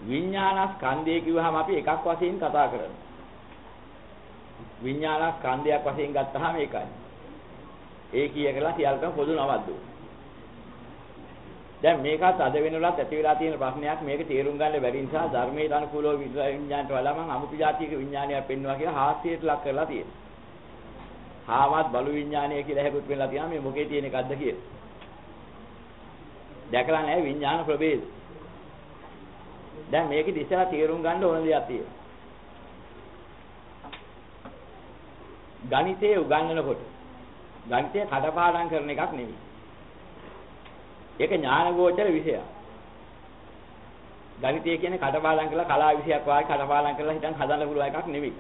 විඥානස්කන්ධය කිව්වහම අපි එකක් වශයෙන් කතා කරනවා. විඥානස්කන්ධයක් වශයෙන් ගත්තාම ඒකයි. ඒ කියලා සියල්ලටම පොදු නමක් දුන්නා. දැන් මේකත් අද වෙනලත් ඇති වෙලා තියෙන ප්‍රශ්නයක් මේක තේරුම් ගන්න බැරි නිසා ධර්මයට අනුකූලව විඥාණයට වඩා මම අමුතු જાතියක විඥානයක් පෙන්වනවා කියලා හාස්‍යයට ලක් කරලා තියෙනවා. හාමත් බලු විඥානය කියලා හැකුත් වෙලා තියෙනවා මේ මොකේ තියෙන එකක්ද කියලා. දැකලා නැහැ විඥාන ප්‍රභේද. දැන් මේකෙදි ඉස්සලා තේරුම් ගන්න ඕන දෙයක් තියෙනවා. ගණිතයේ උගන්වනකොට ගණිතය කඩපාඩම් කරන එකක් නෙවෙයි. ඒක ඥානගෝචර විෂයක්. ගණිතය කියන්නේ කඩපාඩම් කරලා කලා විෂයක් වාගේ කඩපාඩම් කරලා හිතන් හදන්න පුළුවන් එකක් නෙවෙයි.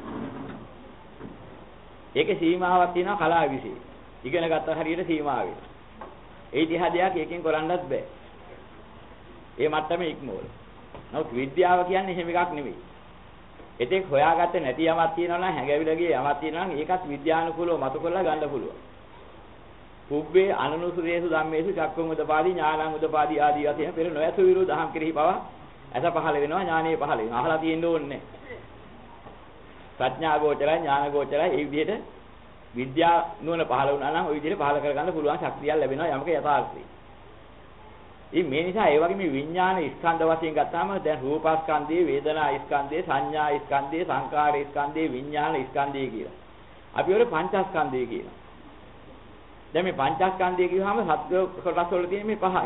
ඒකේ සීමාවක් තියෙනවා කලා විෂය. ඉගෙන ගත්තා හරියට සීමාවෙ. ඒ දිහා දෙයක් එකකින් කරන්නත් බෑ. ඒ මට්ටමේ ඉක්මවල. නමුත් විද්‍යාව කියන්නේ එහෙම එකක් නෙවෙයි. ඒතෙක් හොයාගත්තේ නැති යමක් තියෙනවා නම් හැඟවිලා ගියේ යමක් තියෙනවා නම් ඒකත් විද්‍යානුකූලව මතු කරලා ගන්න පුළුවන්. පුබ්බේ අනනුසුරේසු ධම්මේසු චක්කුං උදපාදී ඥානං උදපාදී ආදී වශයෙන් පෙර නොයසු විරු දහම් කෙරෙහි පවා ඇස පහළ වෙනවා ඥානෙ පහළ වෙනවා. අහලා තියෙන්න ඕනේ. ප්‍රඥා ගෝචරයි ඥාන ගෝචරයි ඒ විදිහට විද්‍යා නුවණ පහළ වුණා නම් ওই විදිහට පහළ කරගන්න පුළුවන් ශක්තියක් ලැබෙනවා යමක යථාර්ථය. මේ නිසා ඒ වගේ මේ විඥාන ස්කන්ධ වශයෙන් ගත්තාම දැන් රූපස්කන්ධය, වේදනා ස්කන්ධය, සංඥා ස්කන්ධය, සංකාර ස්කන්ධය, විඥාන ස්කන්ධය කියලා. අපි වල පංචස්කන්ධය කියනවා. දැන් මේ පංචස්කන්ධය කියවහම සත්‍ය කොටස් වල තියෙන මේ පහයි.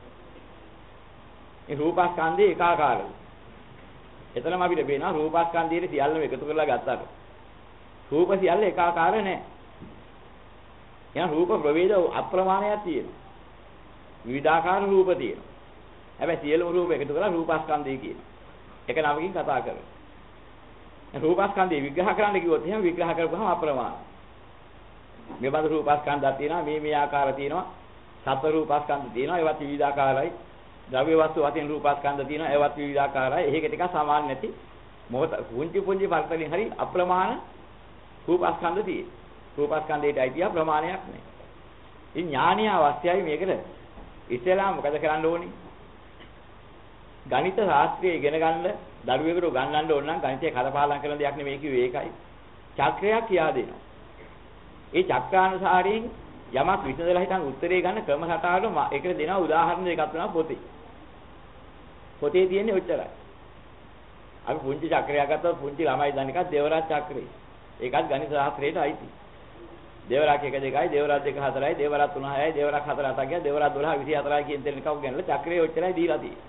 මේ රූපස්කන්ධය ඒකාකාරයි. එතනම අපිට පේනවා රූපස්කන්ධයේ සියල්ලම එකතු කරලා ගත්තාට රූප සියල්ල ඒකාකාර නැහැ. එහෙනම් රූප ප්‍රවේද අප්‍රමාණයක් තියෙනවා. විවිධාකාර රූප තියෙනවා. හැබැයි සියලුම රූප එකතු කරලා රූපස්කන්ධය කියනවා. එක නමකින් කතා කරනවා. රූපස්කන්ධය විග්‍රහ කරන්න කිව්වොත් එහෙනම් විග්‍රහ කරපුවම අප්‍රමාණයි. මේ බඳු රූපස්කන්ධයක් තියෙනවා මේ ආකාර තියෙනවා. සත්ව රූපස්කන්ධ තියෙනවා ඒවත් විවිධාකාරයි. ද්‍රව්‍ය වස්තු වශයෙන් රූපස්කන්ධ තියෙනවා ඒවත් විවිධාකාරයි. ඒක ටිකක් සමාන නැති මොහොත පුංචි පුංචි වර්තලින් හරි අප්‍රමාණ රූපස්කන්ධ තියෙනවා. රූපස්කන්ධයට අයිතිය ප්‍රමාණයක් නැහැ. ඉතින් ඥානිය අවශ්‍යයි මේකට. ඉස්සෙල්ලා මොකද කරන්න ඕනේ? ගණිත ශාස්ත්‍රය ඉගෙන ගන්න දරුවෙකුට උගන්වන්න ඕන නම් ගණිතය කලපාලම් කරන දෙයක් නෙමෙයි කිව්වේ ඒකයි. චක්‍රයක් කියා දෙනවා. ඒ චක්‍රානුසාරයෙන් යමක් විසඳලා හිටන් උත්තරේ ගන්න ක්‍රම රටාවල ඒකට දෙනවා උදාහරණ දෙකක් තුනක් පොතේ. පොතේ තියෙන්නේ ඔච්චරයි. අපි පුංචි චක්‍රයක් ගත්තොත් පුංචි ළමයි දන්න එකක් දේවරාජ චක්‍රය. ඒකත් ගණිත ශාස්ත්‍රයට අයිති. දේවරාජ 1 2යි දේවරාජ 2 4යි දේවරාජ 3 6යි දේවරාජ 4 8යි කිය දේවරාජ 12 24යි කියන දෙන්න කවුරු ගන්නලා චක්‍රයේ ඔච්චරයි දීලා තියෙන්නේ.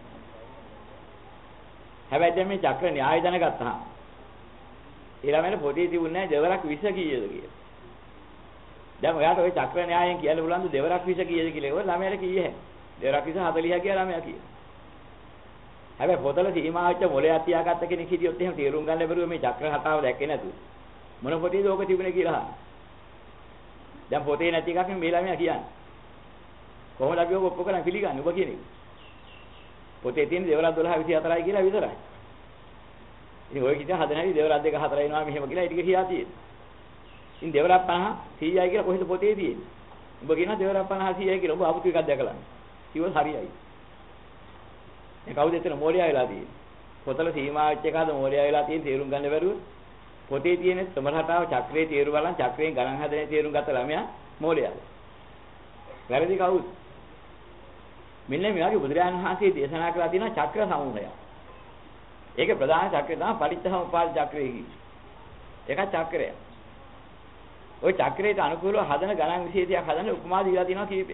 හැබැයි දැන් මේ චක්‍ර න්‍යාය දැනගත්තාම ඊළඟට පොතේ තිබුණේ නැහැ දේවරාජ 20 කීයද කියලා. දැන් ඔයාට ওই චක්‍ර න්‍යායෙන් කියන්න පුළුවන් ද දේවරාජ 20 කීයද කියලා. ඒක ළමයාට කීයේ නැහැ. දේවරාජ 20 40 කියලා ළමයා කියනවා. හැබැයි පොතල සීමා වෙච්ච මොලයක් තියාගත්ත කෙනෙක් හිටියොත් එහෙම තේරුම් ගන්න බැරුව මේ චක්‍ර හතාව දැක්කේ නැතුව මොන පොතේද ඕක තිබුණේ කියලා අහනවා. දැන් පොතේ නැති එකක් මේ ළමයා කියන්නේ. කොහොමද අපි ඔක ඔප්පු කරන් පිළිගන්නේ ඔබ කියන එක? පොතේ තියෙන දේවරාජ 12 24යි කියලා විතරයි. ඉතින් ඔය කිව්ව හදන හැටි දේවරාජ 2 4 එනවා මෙහෙම කියලා ඊට කියා තියෙන්නේ. ඉතින් දේවරාජ 50 100යි කියලා කොහෙද පොතේ තියෙන්නේ? ඔබ කියනවා දේවරාජ 50 100යි කියලා ඔබ 아무තු එකක් දැකලා. කිව්වොත් හරියයි. මේ කවුද එතන මෝඩයා වෙලා තියෙන්නේ? පොතල සීමා වෙච්ච එකද මෝඩයා වෙලා තියෙන්නේ තේරුම් ගන්න බැරුව. පොතේ තියෙන සමහරටාව චක්‍රයේ තේරුම් බලන් චක්‍රයෙන් ගණන් හදන්නේ තේරුම් ගත්ත ළමයා මෝඩයා. වැරදි කවුද? මෙන්න මේ වගේ බුදුරජාණන් වහන්සේ දේශනා කළා තියෙන චක්‍ර සමූහය. ඒකේ ප්‍රධාන චක්‍රය තමයි පටිච්චසමුප්පාද චක්‍රය කියන්නේ. ඒක චක්‍රය. ওই චක්‍රයට අනුකූලව හදන ගණන් විශේෂයක් හදන්න උපමා දීලා තියෙනවා කීපයක්.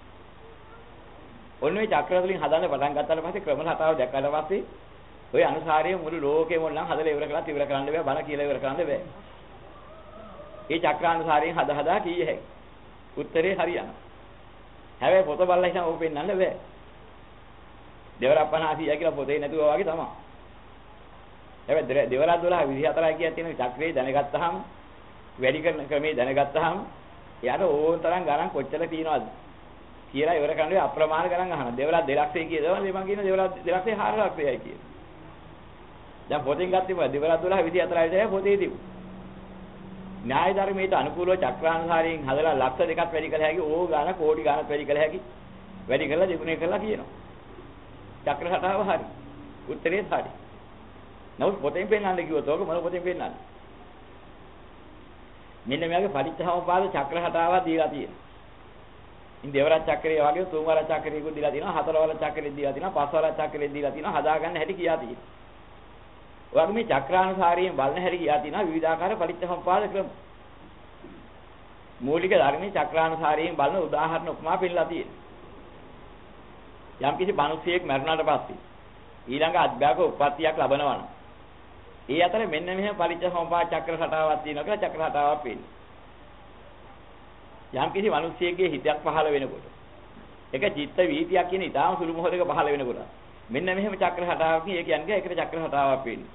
ඔන්න ඔය චක්‍ර වලින් හදන්න පටන් ගත්තාට පස්සේ ක්‍රම රටාව දැක්කට පස්සේ ඔය අනුසාරයේ මුළු ලෝකෙම නම් හදලා ඉවර කරන්න බෑ බණ කියලා ඉවර කරන්න බෑ. ඒ චක්‍රානුසාරයෙන් හදා කීය හැකියි. උත්තරේ හරියනවා. හැබැයි පොත බලලා ඉතින් ඕක පෙන්නන්න බෑ. දේවරාජ 50 100 කියලා පොතේ නැතුවා වගේ තමයි. හැබැයි දේවරාජ 12 24 කියලා තියෙන චක්‍රේ දැනගත්තාම වැඩි කරන ක්‍රමේ දැනගත්තාම එයාට ඕන තරම් ගණන් කොච්චර තියනවද කියලා ඉවර කරන්නේ අප්‍රමාණ ගණන් අහනවා. දේවරාජ 200 කියනවා මම කියන දේවරාජ 200 400යි කියලා. දැන් පොතෙන් ගත්තේ දේවරාජ 12 24 විතරයි පොතේ තිබුණේ. න්‍යාය ධර්මයට අනුකූලව චක්‍රානුසාරයෙන් හදලා ලක්ෂ දෙකක් වැඩි කළ හැකි ඕ ගාන කෝටි ගානක් වැඩි කළ හැකි වැඩි කරලා දෙගුණේ කරලා කියනවා. චක්‍ර රටාව හරි. උත්තරේ හරි. නමුත් පොතෙන් පෙන්නන්න කිව්වොත් ඕක මොන පොතෙන් පෙන්නන්නේ? මෙන්න මෙයාගේ පටිච්චසමුපාද චක්‍ර හටාවක් දීලා තියෙනවා. ඉතින් දෙවරක් චක්‍රය වගේ තුන්වර චක්‍රයකුත් දීලා තියෙනවා, හතරවර චක්‍රෙත් දීලා තියෙනවා, පස්වර චක්‍රෙත් දීලා තියෙනවා, හදාගන්න හැටි කියා තියෙනවා. ඔයගේ මේ චක්‍රානුසාරයෙන් බලන හැටි කියා තියෙනවා විවිධාකාර පටිච්චසමුපාද ක්‍රම. මූලික ධර්මයේ චක්‍රානුසාරයෙන් බලන උදාහරණ උපමා පෙන්නලා තියෙනවා. යම් කිසි මිනිසෙක් මරුණාට පස්සේ ඊළඟ අධ්‍යාපක උප්පත්තියක් ලබනවා නම් ඒ අතර මෙන්න මෙහෙම පටිච්චසමුපාද චක්‍ර රටාවක් තියෙනවා කියලා චක්‍ර රටාවක් පෙන්නනවා. යම් කිසි මිනිසෙකගේ හිතයක් පහළ වෙනකොට ඒක චිත්ත වීතියක් කියන ඊටාම සුළු මොහොතක පහළ වෙනකොට මෙන්න මෙහෙම චක්‍ර රටාවකින් ඒ කියන්නේ ඒකට චක්‍ර රටාවක් වෙන්නේ.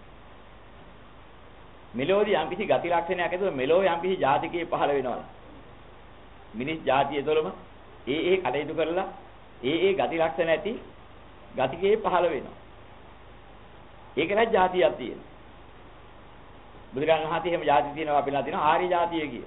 මෙලෝදී යම් කිසි ගති ලක්ෂණයක් ඇතුව මෙලෝ යම් කිසි ජාතිකයේ පහළ වෙනවා. මිනිස් ජාතිය තුළම ඒ කටයුතු කරලා ඒ ගති ලක්ෂණ ඇති ගතිකයේ පහළ වෙනවා. ඒකවත් ජාතියක් තියෙනවා. බුදුරජාණන් වහන්සේ එහෙම ජාති තියෙනවා අපිලා තියෙනවා ආර්ය ජාතිය කිය.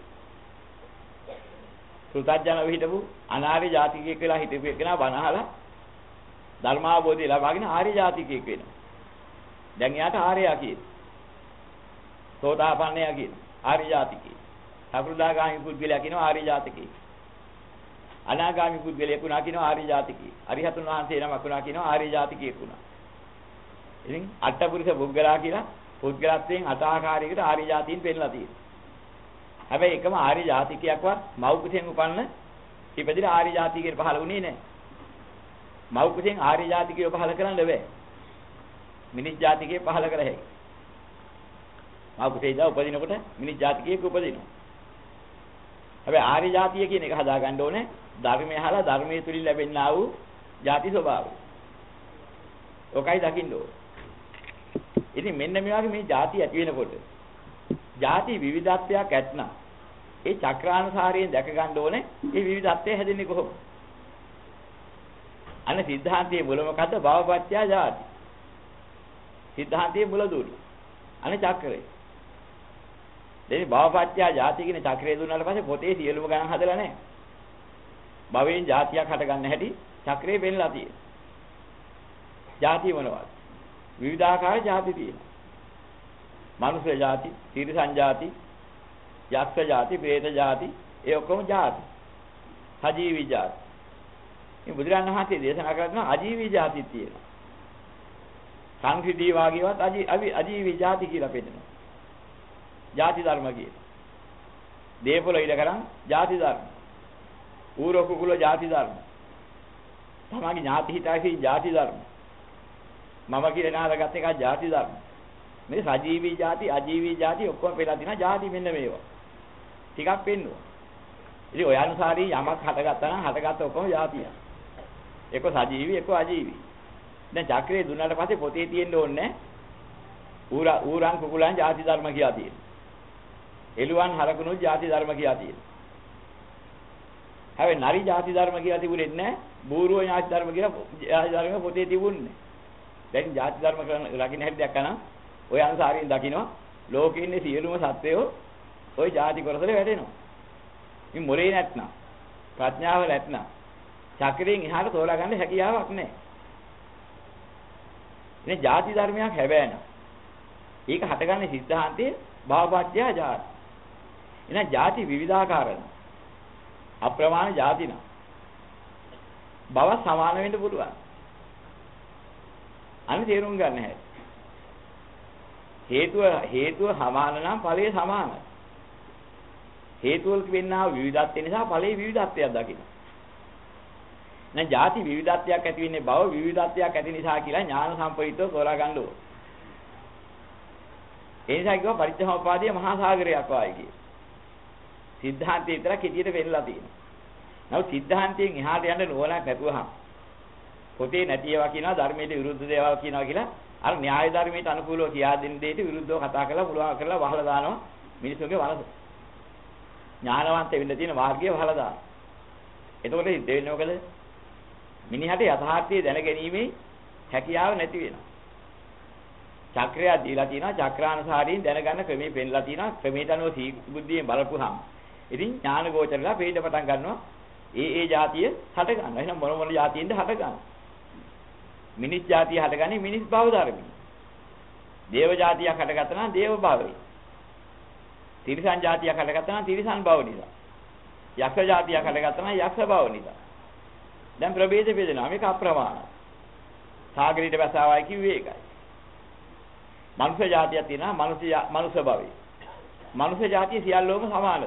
සෘතජ්ජන විහිදපු අනාර්ය ජාතිකයෙක් කියලා හිතපු එකනා බණහලා ධර්මාවබෝධය ලබාගෙන ආර්ය ජාතිකයෙක් වෙනවා. දැන් එයාට ආර්යයා කියනවා. සෝතාපන්නයා කියනවා ආර්ය ජාතිකයෙක්. සකෘදාගාමි පුද්ගලයා කියනවා ආර්ය ජාතිකයෙක්. අනාගාමි පුද්ගලයෙක් වුණා කියනවා ආර්ය ජාතිකයෙක්. අරිහතුන් වහන්සේ නමක් වුණා කියනවා ආර්ය ජාතිකයෙක් වුණා. ඉතින් අට්ඨපුරුෂ පුද්ගලයා කියලා පුද්ගලත්වයෙන් අට ආකාරයකට ආර්ය ජාතීන් පෙන්නලා තියෙනවා. හැබැයි එකම ආර්ය ජාතිකයක්වත් මව් කුසෙන් උපන්න ඉපදිලා ආර්ය ජාතිකයෙක් පහළ වුණේ නැහැ. මව් කුසෙන් ආර්ය ජාතිකයෙක් පහළ කරන්න බෑ. මිනිස් ජාතිකයෙක් පහළ කර හැකියි. මව් කුසේ ඉඳලා උපදිනකොට මිනිස් ජාතිකයෙක් උපදිනවා. හැබැයි ආර්ය ජාතිය කියන එක හදාගන්න ඕනේ ධර්මය අහලා ධර්මයේ තුලින් ලැබෙනා වූ ಜಾති ස්වභාවය. ඔකයි දකින්න ඕනේ. ඉතින් මෙන්න මේ වගේ මේ ಜಾති ඇති වෙනකොට ಜಾති විවිධත්වයක් ඇත්නම් ඒ චක්‍රානුසාරයෙන් දැක ගන්න ඕනේ ඒ විවිධත්වය හැදෙන්නේ කොහොමද? අන්න සිද්ධාන්තයේ මුල මොකද්ද? භවපත්‍ය ಜಾති. සිද්ධාන්තයේ මුල දුරු. අන්න චක්‍රය. දැන් භවපත්‍ය ಜಾති කියන චක්‍රය දුන්නාට පස්සේ පොතේ සියලුම ගණන් හදලා නැහැ. භවයෙන් ಜಾතියක් හට ගන්න හැටි චක්‍රේ වෙන්නලා තියෙනවා. ಜಾති මොනවද? විවිධාකාර ಜಾති තියෙනවා. මනුෂ්‍ය ಜಾති, තිරිසන් ಜಾති, යක්ෂ ಜಾති, പ്രേත ಜಾති, ඒ ඔක්කොම ಜಾති. අජීවී ಜಾති. මේ බුදුරණන් වහන්සේ දේශනා කරන අජීවී ಜಾති තියෙනවා. සංසිද්ධී වාගේවත් අජීවී ಜಾති කියලා පෙන්නනවා. ಜಾති ධර්ම කියනවා. දේපොළ ඉඩ කරන් ಜಾති ධර්ම. ඌර කුකුල ಜಾති ධර්ම. තමගේ ඥාති හිතයි ಜಾති ධර්ම. මම කියලා නාදගත් එක ಜಾති ධර්ම. මේ සජීවී ಜಾති, අජීවී ಜಾති ඔක්කොම පෙළලා තිනා ಜಾති මෙන්න මේවා. ටිකක් පෙන්නුවා. ඉතින් ඔය අනුසාරී යමක් හටගත්තා නම් හටගත්ත ඔක්කොම ಜಾතිය. එක සජීවී, එක අජීවී. දැන් චක්‍රේ දුන්නාට පස්සේ පොතේ තියෙන්න ඕනේ ඌරන් කුකුලන් ಜಾති ධර්ම කියලා තියෙනවා. එළුවන් හරකුණු ಜಾති ධර්ම කියලා තියෙනවා. හැබැයි නරි ಜಾති ධර්ම කියලා තිබුණේ නැහැ. බූරුව ಜಾති ධර්ම කියලා ಜಾති ධර්ම පොතේ තිබුණේ. දැන් ಜಾති ධර්ම කරන ලකින හැටි දැක්කනම් ඔය අනුසාරයෙන් දකින්නවා ලෝකේ ඉන්නේ සියලුම සත්වයෝ ওই ಜಾති කොටසට වැටෙනවා. මේ මොලේ නැත්නම් ප්‍රඥාව නැත්නම් චක්‍රයෙන් එහාට තෝරා ගන්න හැකියාවක් නැහැ. ඉතින් ಜಾති ධර්මයක් හැබෑන. ඒක හටගන්නේ සිද්ධාන්තයේ භවපත්‍ය ಜಾති. එහෙනම් ಜಾති විවිධාකාරන. අප්‍රමාණ ಜಾති නා. භව සමාන වෙන්න පුළුවන්. අන්න තේරුම් ගන්න හැටි. හේතුව සමාන නම් ඵලය සමානයි. හේතුවල වෙන්නා විවිධත්වය නිසා ඵලයේ විවිධත්වයක් දකින්න. නැත්නම් ಜಾති විවිධත්වයක් ඇති වෙන්නේ භව විවිධත්වයක් ඇති නිසා කියලා ඥාන සම්ප්‍රයුක්තව තෝරා ගන්න ඕන. ඒ නිසා කිව්වා පරිච්ඡේදෝපාදිය මහා සාගරයක් වායි කිය. සිද්ධාන්තයේ විතර කෙටියට වෙන්නලා තියෙනවා. නමුත් සිද්ධාන්තයෙන් එහාට යන්න නෝනක් නැතුවහම පොතේ නැති ඒවා කියනවා ධර්මයට විරුද්ධ දේවල් කියනවා කියලා අර න්‍යාය ධර්මයට අනුකූලව කියා දෙන දෙයට විරුද්ධව කතා කරලා පුළුවන් කරලා වහලා දානවා මිනිසුන්ගේ මනස. ඥානවන්ත වෙන්න තියෙන මාර්ගය වහලා දානවා. එතකොට දෙවෙන්නේ මොකද? මිනිහට යථාර්ථය දැනගැනීමේ හැකියාව නැති වෙනවා. චක්‍රය දීලා තියෙනවා චක්‍රානුසාරයෙන් දැනගන්න ක්‍රමේ පෙන්ලා තියෙනවා ක්‍රමයට අනුව බුද්ධියෙන් බලපුවාම ඉතින් ඥාන ගෝචරලා පේන්න පටන් ගන්නවා ඒ જાතිය හට ගන්නවා. එහෙනම් මොන මොන જાතියෙන්ද හට ගන්නවා. මිනිස් જાතිය හටගන්නේ මිනිස් භව ධර්මයි. දේව જાතියක් හටගත්තා නම් දේව භවයි. තිරිසන් જાතියක් හටගත්තා නම් තිරිසන් භව නිසා. යක්ෂ જાතියක් හටගත්තා නම් යක්ෂ භව නිසා. දැන් ප්‍රභේද බෙදෙනවා මේක අප්‍රමාණයි. සාගරයට බැසාවයි කිව්වේ ඒකයි. මනුෂ්‍ය જાතියක් තියෙනවා මනුෂ්‍ය භවයි. මනුෂ්‍ය જાතිය සියල්ලෝම සමානද?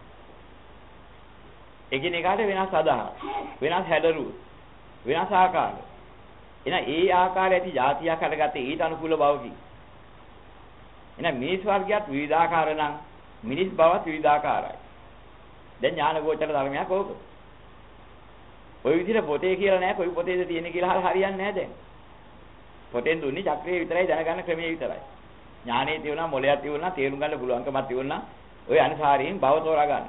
එකිනෙකාට වෙනස් අදහස්, වෙනස් හැඩරුව, වෙනස් ආකාර. එහෙනම් ඒ ආකාරය ඇති જાතියක් හටගත්තේ ඊට අනුකූල භවකි. එහෙනම් මිනිස් වර්ගයත් විවිධාකාර නම් මිනිස් භවත් විවිධාකාරයි. දැන් ඥාන ගෝචර ධර්මයක් ඕක. ওই විදිහට පොතේ කියලා නෑ කොයි පොතේද තියෙන්නේ කියලා හරියන්නේ නෑ දැන්. පොතෙන් දුන්නේ චක්‍රය විතරයි දැනගන්න ක්‍රමයේ විතරයි. ඥානෙ තියුණා මොලයක් තියුණා තේරුම් ගන්න පුළුවන්කමක් තියුණා ඔය අනුසාරයෙන් භව තෝරා ගන්න.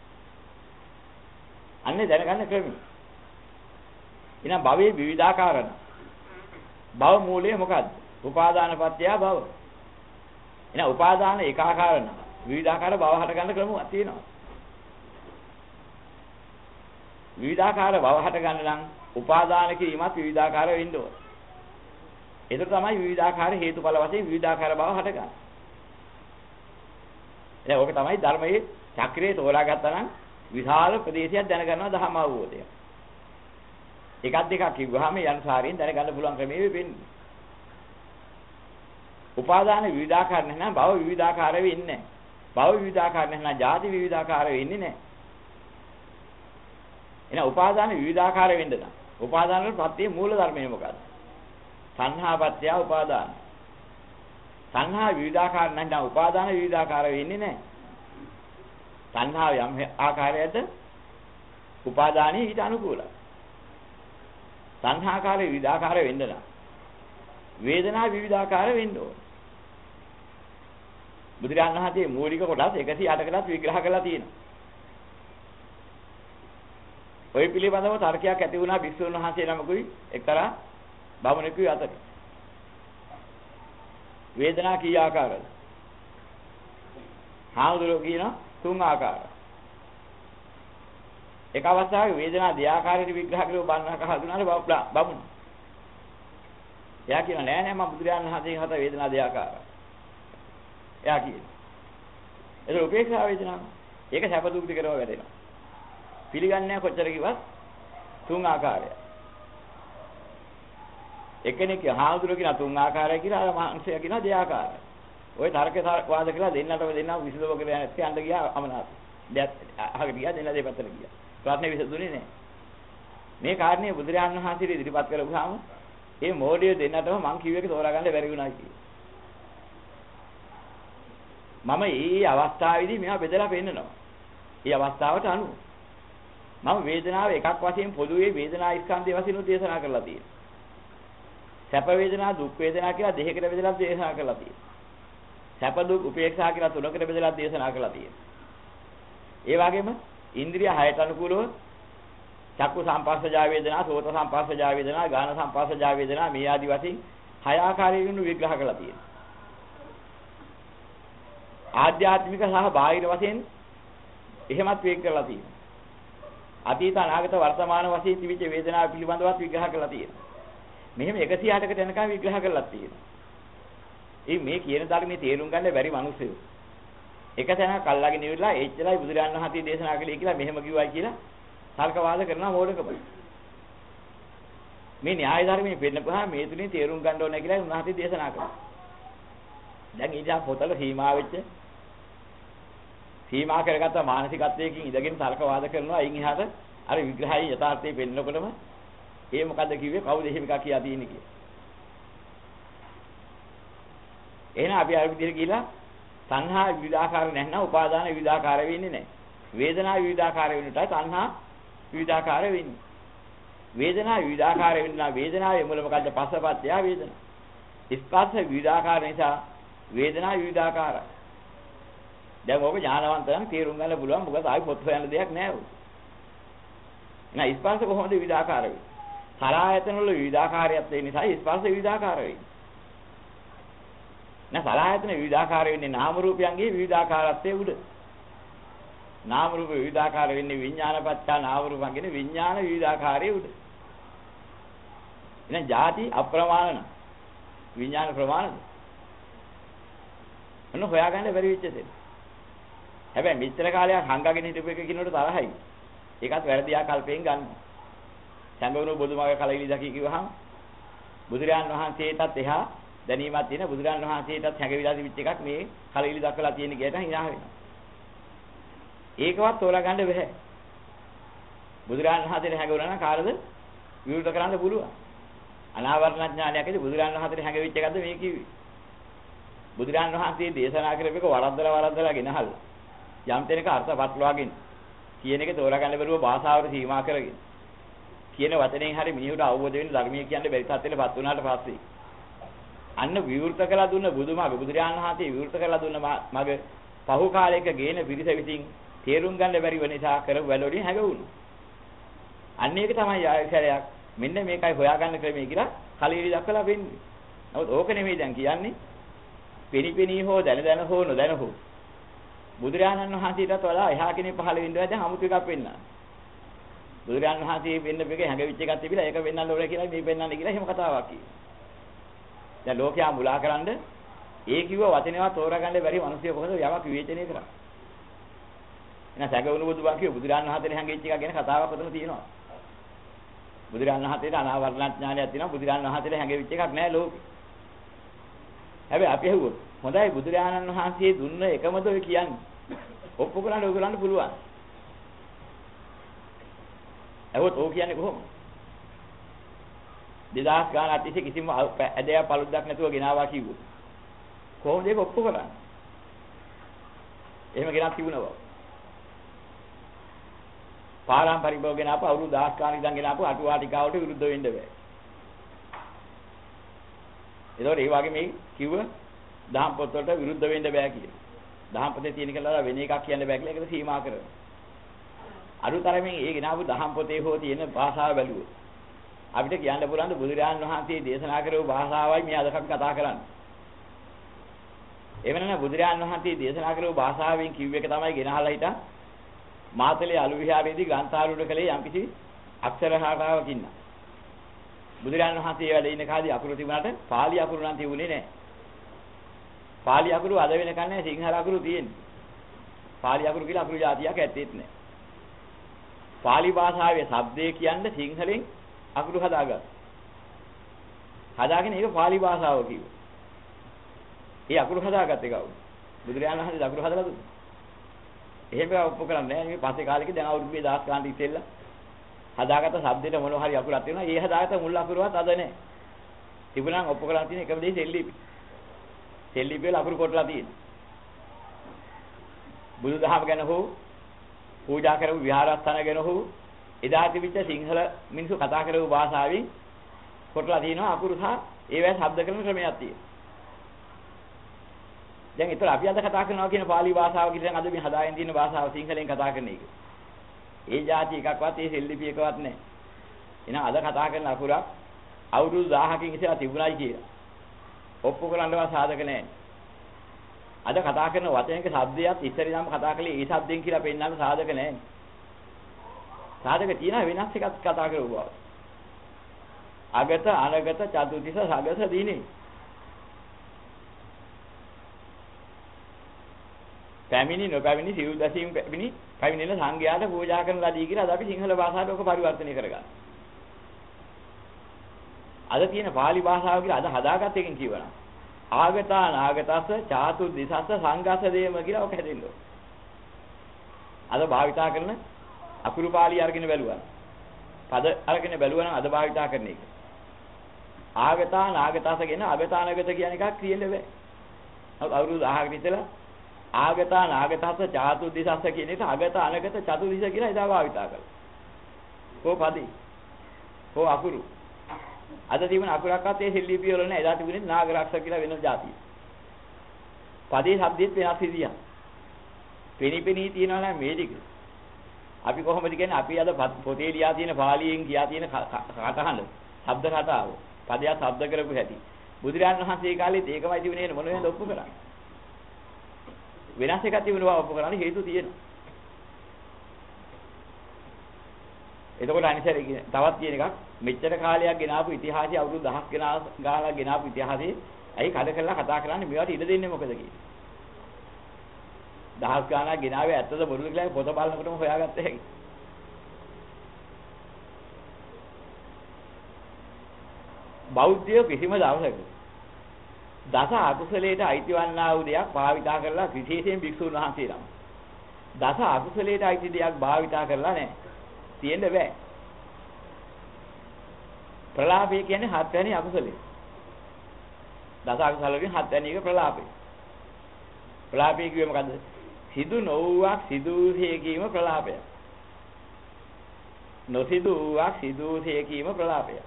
අන්නේ දැනගන්න ක්‍රමය. එහෙනම් භවයේ විවිධාකාරන. භව මූලය මොකද්ද? උපාදාන පත්‍ය භව. එහෙනම් උපාදාන ඒකාකාරන. විවිධාකාර භව හට ගන්න ක්‍රමයක් තියෙනවා. විවිධාකාර භව හට ගන්න නම් උපාදාන කිරීමත් විවිධාකාර වෙන්න ඕන. ඒක තමයි විවිධාකාර හේතුඵල වශයෙන් විවිධාකාර භව හට ගන්න. එහෙනම් ඕක තමයි ධර්මයේ චක්‍රයේ තෝරාගත්තා නම් විශාල ප්‍රදේශයක් දැනගන්නවා ධර්ම අවබෝධය. එකක් දෙකක් කිව්වහම ඒ අනුසාරයෙන් දැනගන්න පුළුවන් ක්‍රමයේ වෙන්නේ. උපාදාන විවිධාකාර නැත්නම් භව විවිධාකාර වෙන්නේ නැහැ. භව විවිධාකාර නැත්නම් ජාති විවිධාකාර වෙන්නේ නැහැ. එහෙනම් උපාදාන විවිධාකාර වෙන්න නම් උපාදාන වල ප්‍රත්‍ය මූල ධර්මය මොකක්ද? සංහාපත්‍ය උපාදාන. සංහා විවිධාකාර නැත්නම් උපාදාන විවිධාකාර වෙන්නේ නැහැ. සංහාව යම් ආකාරයකට උපාදානෙ ඊට අනුකූලයි. සංහාකාර විවිධාකාර වෙන්න නම් වේදනා විවිධාකාර වෙන්න ඕන. බුදුරජාණන් වහන්සේ මූලික කොටස් 108කටත් විග්‍රහ කරලා තියෙනවා. ඔය පිළිබඳව තර්කයක් ඇති වුණා භික්ෂුන් වහන්සේ නමකුයි එක්තරා බමුණෙකුයි අතර. වේදනා කී ආකාරද? හාමුදුරුවෝ කියනවා 3 ආකාර. එක අවස්ථාවක වේදනා දෙආකාරයට විග්‍රහ කරලා බණ්ණක හඳුනාලා බමුණ. එයා කියනවා නෑ මම බුදුරජාණන් වහන්සේගෙන් හත වේදනා දෙආකාරයි. එයා කියනවා. ඒක උපේක්ෂා වේදනාව. ඒක සැප දුක් දෙකම වැටෙනවා. පිළිගන්නේ නැහැ කොච්චර කිව්වත් 3 ආකාරය. එක්කෙනෙක් හාමුදුරුවෝ කියන 3 ආකාරය කියලා අර මනුස්සයා කියන දෙආකාරය. ওই තර්ක වාද කියලා දෙන්නටම දෙන්නා විසඳව කියලා නැත්නම් යන්න ගියා අමනාප. දැන් අහකට ගියා දෙන්න දෙපැත්තට ගියා. ප්‍රශ්නේ විසඳුනේ නැහැ. මේ කාරණේ බුදුරජාණන් වහන්සේ ඉදිරිපත් කළාම ඒ මොඩිය දෙන්නටම මං කිව්ව එක තෝරා ගන්න බැරි වුණා කියලා. මම මේ අවස්ථාවේදී මේවා බෙදලා පෙන්නනවා. මේ අවස්ථාවට අනුව මම වේදනාව එකක් වශයෙන් පොදුවේ වේදනා ස්කන්ධය වශයෙන් උදේශනා කරලා තියෙනවා. සැප වේදනා දුක් වේදනා කියලා දෙකකට බෙදලා දේශනා කරලා තියෙනවා. සැප දුක් උපේක්ෂා කියලා තුනකට බෙදලා දේශනා කරලා තියෙනවා. ඒ වගේම ඉන්ද්‍රිය 6ට අනුකූලව චක්කු සංපස්සජා වේදනා, සෝත සංපස්සජා වේදනා, ගාන සංපස්සජා වේදනා මේ ආදි වශයෙන් 6 ආකාරයකින් විග්‍රහ කරලා තියෙනවා. ආධ්‍යාත්මික සහ බාහිර වශයෙන් එහෙමත් වෙන් කරලා තියෙනවා. අතීත අනාගත වර්තමාන වශයෙන් තිබිච්ච වේදනාව පිළිබඳවත් විග්‍රහ කරලා තියෙනවා. මෙහෙම 108කට යනකම් විග්‍රහ කරලා තියෙනවා. මේ කියන ධර්මයේ තේරුම් ගන්න බැරි මිනිස්සු. එක තැනක් අල්ලාගෙන ඉවරලා එච්චරයි බුදුරජාණන් වහන්සේ දේශනා කළේ කියලා මෙහෙම කිව්වයි කියලා තර්ක වාද කරනවා මොඩකම. මේ න්‍යාය ධර්මයේ පෙන්නපුවා මේ තුලින් තේරුම් ගන්න ඕනේ කියලා උන්වහන්සේ දේශනා කළා. දැන් ඊට පොතල සීමා කරගත්ත මානසිකත්වයකින් ඉඳගෙන තර්ක වාද කරනවා. අයින් එහාට අර විග්‍රහයේ යථාර්ථය පෙන්නකොටම ඒ මොකද්ද කිව්වේ කවුද එහෙම එකක් කියලා තියෙන්නේ කියලා. එහෙනම් අපි අර විදිහට කියලා සංහා විවිධාකාර නැත්නම් උපාදාන විවිධාකාර වෙන්නේ නැහැ. වේදනා විවිධාකාර වෙනුටයි සංහා විවිධාකාර වෙන්නේ. වේදනා විවිධාකාර වෙනවා වේදනාවේ මුල මොකද්ද? පස්සපත්‍ය වේදනා. ස්පර්ශ විවිධාකාර නිසා වේදනා විවිධාකාරයි. දැන් ඔබ ඥානවන්තයන් තේරුම් ගන්න පුළුවන් මොකද ආයි පොත් හොයන්න දෙයක් නැහැ උ. එහෙනම් ස්පර්ශ කොහොමද විවිධාකාර වෙන්නේ? සලආයතන වල විවිධාකාරයක් තියෙන නිසා ස්පර්ශ විවිධාකාර වෙන්නේ. සලආයතන විවිධාකාර වෙන්නේ නාම රූපයන්ගේ විවිධාකාරත්වයේ උඩ. නාම රූප විවිධාකාර වෙන්නේ විඥානපත්තා නාම රූපංගෙන විඥාන විවිධාකාරයේ උඩ. එහෙනම් ಜಾති අප්‍රමාණ විඥාන ප්‍රමාණද? මොන හොයාගන්න බැරි වෙච්ච දෙයක්. හැබැයි මෙච්චර කාලයක් හංගගෙන හිටපු එක කිනොට තරහයි. ඒකත් වැරදි ආකල්පයෙන් ගන්න. සංගවණු බුදුමගේ කලවිලි දකි කිව්වහම බුදුරජාන් වහන්සේටත් එහා දැනීමක් තියෙන බුදුරජාන් වහන්සේටත් හැඟවිලා තිබිච්ච එකක් මේ කලවිලි දක්වලා තියෙන කීයට hina වෙනවා. ඒකවත් තෝරා ගන්න බැහැ. බුදුරජාන් වහන්සේට හැඟවුණා නම් කාටද විරුද්ධ කරන්න පුළුවන්. අනාවරණ ඥානයකදී බුදුරජාන් වහන්සේට හැඟවිච්ච එකක්ද මේ කිව්වේ. බුදුරජාන් වහන්සේ දේශනා කරපු එක වරද්දලා ගෙනහල්ලා. යම් තැනක අර්ථ පටලවාගෙන කියන එක තෝරා ගන්න බැරුව භාෂාවට සීමා කරගෙන කියන වචනෙන් හරි මිනිහට අවබෝධ වෙන්න ධර්මයේ කියන්නේ බැරි තත්ත්වෙටපත් වුණාට පස්සේ අන්න විවෘත කළා දුන්න බුදුමග බුදුරජාණන් වහන්සේ විවෘත කළා දුන්න මග පහු කාලයක ගේන පිරිස විසින් තේරුම් ගන්න බැරි වෙන නිසා කරපු වැඩ වලින් හැඟවුණා. අන්න ඒක තමයි ආයතනයක් මෙන්න මේකයි හොයාගන්න ක්‍රමය කියලා කලියලි දක්වලා වෙන්නේ. නමුත් ඕක නෙමෙයි දැන් කියන්නේ පෙනිපෙනී හෝ දැන හෝ නොදැන හෝ බුදුරජාණන් වහන්සේටත් වඩා එහා කෙනෙක් පහළ වෙන්න දැන් 아무තු එකක් වෙන්න. බුදුරජාණන් වහන්සේ වෙන්න මේක හැඟවිච්ච එකක් තිබිලා ඒක වෙන්නන්න ඕනේ කියලා මේ වෙන්නන්න කියලා එහෙම කතාවක් කියනවා. දැන් ලෝකයා මුලා කරන්ද ඒ කිව්ව වචනේවත් තෝරාගන්න බැරි මිනිස්සු කොහොමද යමක් විවේචනය කරන්නේ. එහෙනම් සැඟවුණු බුදුබණ කිව්ව බුදුරජාණන් වහන්සේට හැඟෙච්ච එකක් ගැන කතාවක් උතන තියෙනවා. බුදුරජාණන් වහන්සේට අනාවරණ ඥානයක් තියෙනවා බුදුරජාණන් වහන්සේට හැඟෙච්ච එකක් නැහැ ලෝකේ. හැබැයි අපි ඇහුවොත් හොඳයි බුදුරජාණන් වහන්සේ දුන්න එකමද ඔය කියන්නේ. ඔප්පු කරන්න ඔයගොල්ලන්ට පුළුවන්. ඇහුවොත් ඕක කියන්නේ කොහොමද? 2000 ගානක් තිස්සේ කිසිම ඇදයක් පළුද්දක් නැතුව ගෙනාවා කිව්වොත්. කොහොමද ඒක ඔප්පු කරන්නේ? එහෙම ගෙනත් තිබුණා බව. පාරම්පරික බව ගෙනාපු අවුරුදු 1000 ගානක් ඉඳන් ගෙනාපු අටුවාටිකාවට විරුද්ධ වෙන්න බෑ. ඒතකොට ඒ වගේ මේ කිව්ව දහම් පොත්වලට විරුද්ධ වෙන්න බෑ කියලා. දහම් පොතේ තියෙන කියලා වෙන එකක් කියන්න බෑ කියලා ඒකට සීමා කරනවා. අනුතරමින් ඒ ගෙනාවු දහම් පොතේ හෝ තියෙන භාෂාව බැලුවොත් අපිට කියන්න පුළුවන් බුදුරජාණන් වහන්සේ දේශනා කරපු භාෂාවයි මේ අද අපි කතා කරන්නේ. එවනම් බුදුරජාණන් වහන්සේ දේශනා කරපු භාෂාවෙන් කිව්ව එක තමයි ගෙනහලා හිටා මාතලේ අලු විහාරයේදී ගාන්ථාරූඪ කලේ යම්කිසි අක්ෂර රාශියකින්. බුදුරජාණන් වහන්සේ වැඩ ඉන්න කාලේ අකුරු තිබුණාට පාලි අකුරු නම් තිබුණේ නැහැ. පාලි අකුරු අද වෙනකන් නැහැ සිංහල අකුරු තියෙන්නේ. පාලි අකුරු කියලා අකුරු జాතියක් ඇත්තෙත් නැහැ. පාලි භාෂාවේ શબ્දේ කියන්නේ සිංහලෙන් අකුරු හදාගන්න. හදාගෙන ඒක පාලි භාෂාව කිව්වා. ඒ අකුරු හදාගත්තේ කවුද? බුදුරජාණන් වහන්සේ අකුරු හදලා දුන්නා. එහෙම ඔප්පු කරන්නේ නැහැ. මේ පස්සේ කාලෙක දැන් අවුරුදු 2000 ගානක් ඉස්සෙල්ලා හදාගත්ත શબ્දෙට මොන හරි අකුරක් තියෙනවා. ඒ හදාගත්ත මුල් අකුරවත් අද නැහැ. තිබුණා නම් ඔප්පු කරලා තියෙන එකම දේ සෙල්ලිපි. සෙල්ලිපි වල අකුරු කොටලා තියෙනවා. බුදුදහම ගැන හෝ පූජා කරපු විහාරස්ථාන ගැන හෝ එදා තිබිච්ච සිංහල මිනිස්සු කතා කරපු භාෂාවෙන් කොටලා තියෙනවා අකුරු සහ ඒවැ ශබ්ද කරන ක්‍රමයක් තියෙනවා. දැන් ඒතර අපි අද කතා කරනවා කියන පාලි භාෂාව කියන අද මේ හදාගෙන තියෙන භාෂාව සිංහලෙන් කතා කරන එක. ඒ જાති එකක්වත් ඒ සෙල්ලිපි එකවත් නැහැ. එහෙනම් අද කතා කරන අකුරක් අවුරුදු 1000කින් ඉස්සෙල්ලා තිබුණයි කියලා. ඔප්පු කරන්නවත් සාධක නැහැ. අද කතා කරන වචනයක શબ્දයක් ඉස්සර ඉඳන්ම කතා කළේ ඒ શબ્දෙන් කියලා පෙන්නන්න සාධක නැහැ. සාධක තියෙන වෙනස් එකක් කතා කරුවා. අගත අනගත චතුතිස සගස දිනේ. පැමිණි නොපැමිණි සිව් දසීම් පැමිණෙන සංඝයාට පූජා කරන ලදී කියලා අද අපි සිංහල භාෂාවට ඔක පරිවර්තනය කරගන්නවා. අද තියෙන පාලි භාෂාව කියලා අද හදාගත්ත එකෙන් කියවනම් ආගතා නාගතස්ස චාතු දිසස්ස සංඝස දේම කියලා ඔක හැදෙන්න ඕන. අද භාවිතා කරන අකුරු පාලි අරගෙන බැලුවා. පද අරගෙන බැලුවා නම් අද භාවිතා කරන එක. ආගතා නාගතස්ස කියන අගතානගත කියන එකක් කියන්න බෑ. අවුරුදු 1000කට ඉතලා ආගතා නාගතස්ස චාතු දිසස්ස කියන එක අගත අනගත චතු දිස කියලා එදා භාවිතා කළා. කො පදේ. කො අකුරු. අද තිබුණ අකුරක්වත් ඒ සෙල්ලිපි වල නෑ. එදා තිබුණේ නාගරක්ෂ කියලා වෙන જાතිය. පදේ શબ્දෙත් වෙනස් විදියක්. පෙනිපෙනී තියනවා නම් මේ ටික. අපි කොහොමද කියන්නේ අපි අද පොතේ ලියා තියෙන පාලියෙන් කියා තියෙන කටහඬ ශබ්ද කතාව. පදයක් ශබ්ද කරපු හැටි. බුදුරජාණන් වහන්සේ කාලේත් ඒකමයි තිබුණේ මොන වෙනද ඔප්පු කරන්නේ. වෙනස් එකක් තිබුණා ඔප්පු කරන්නේ හේතු තියෙනවා. එතකොට අනිසර තවත් කියන එකක් මෙච්චර කාලයක් ගෙනාවු ඉතිහාසය අවුරුදු 1000ක් ගාලා ගෙනාවු ඉතිහාසයේ ඇයි කඩ කරලා කතා කරන්නේ මේවට ඉඩ දෙන්නේ මොකද කියන්නේ. දහස් ගාණක් ගෙනාවේ ඇත්තද බොරුද කියලා පොත බලනකොටම හොයාගත්ත හැකි. බෞද්ධය කිසිම දවසක දස අකුසලයට අයිතිවන්නා වූ දෙයක් භාවිතා කරලා විශේෂයෙන් භික්ෂුන් වහන්සේලා දස අකුසලයට අයිති දෙයක් භාවිතා කරලා නැහැ. තියෙන්න බෑ. ප්‍රලාපය කියන්නේ හත්වැනි අකුසලය. දස අකුසල වලින් හත්වැනි එක ප්‍රලාපය. ප්‍රලාපය කිව්වේ මොකද්ද? සිදු නොවුවක් සිදුසේ කීම ප්‍රලාපය. නොසිදු වූවක් සිදුසේ කීම ප්‍රලාපය.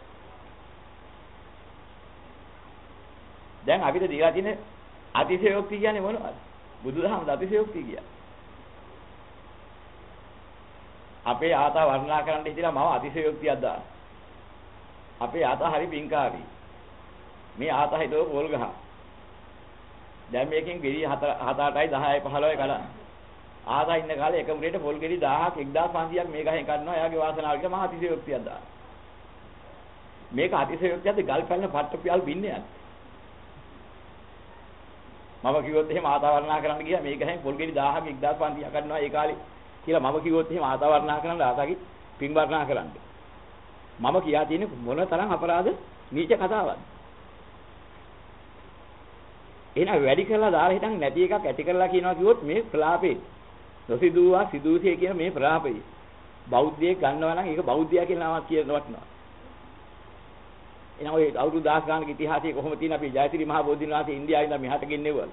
දැන් අපිට දීලා තියෙන අතිශයෝක්ති කියන්නේ මොනවද? බුදුදහමේ අතිශයෝක්ති කියන්නේ. අපේ ආතා වර්ණනා කරන්න ඉතිලා මම අතිශයෝක්තියක් දාන. අපේ ආතා හරි පිංකාරී. මේ ආතා හිතව පොල් ගහ. දැන් මේකෙන් ගෙඩි 7-8යි 10යි 15යි කලන. ආතා ඉන්න කාලේ එක මුරේට පොල් ගෙඩි 1000ක් 1500ක් මේ ගහෙන් කන්නවා. එයාගේ වාසනාව කියලා මම අතිශයෝක්තියක් දාන. මේක අතිශයෝක්තියක්ද ගල් පැලන පට්ට පියල් බින්නේ යන්නේ. මම කිව්වොත් එහෙම ආතා වර්ණනා කරන්න ගියා මේ ගහෙන් පොල් ගෙඩි 1000ක් 1500ක් කන්නවා ඒ කාලේ කියලා මම කිව්වොත් එහෙම ආතා වර්ණනා කරන්න ආතාගේ පින් වර්ණනා කරන්න. මම කියා තියෙන්නේ මොන තරම් අපරාධ නීච කතාවක්ද? එහෙනම් වැඩි කරලා දාලා හිටන් නැති එකක් ඇති කරලා කියනවා කිව්වොත් මේ ප්‍රලාපේ. නොසිදුවා සිදුසේ කියන මේ ප්‍රලාපේ. බෞද්ධයෙක් ගන්නවා නම් ඒක බෞද්ධයා කියලා නමක් කියන වටනවා. එහෙනම් ඔය අවුරුදු 10 ගානක ඉතිහාසයේ කොහොම තියෙන අපි ජයසිරි මහ බෝධින් වහන්සේ ඉන්දියාවේ ඉඳන් මෙහාට ගෙන්නේවල.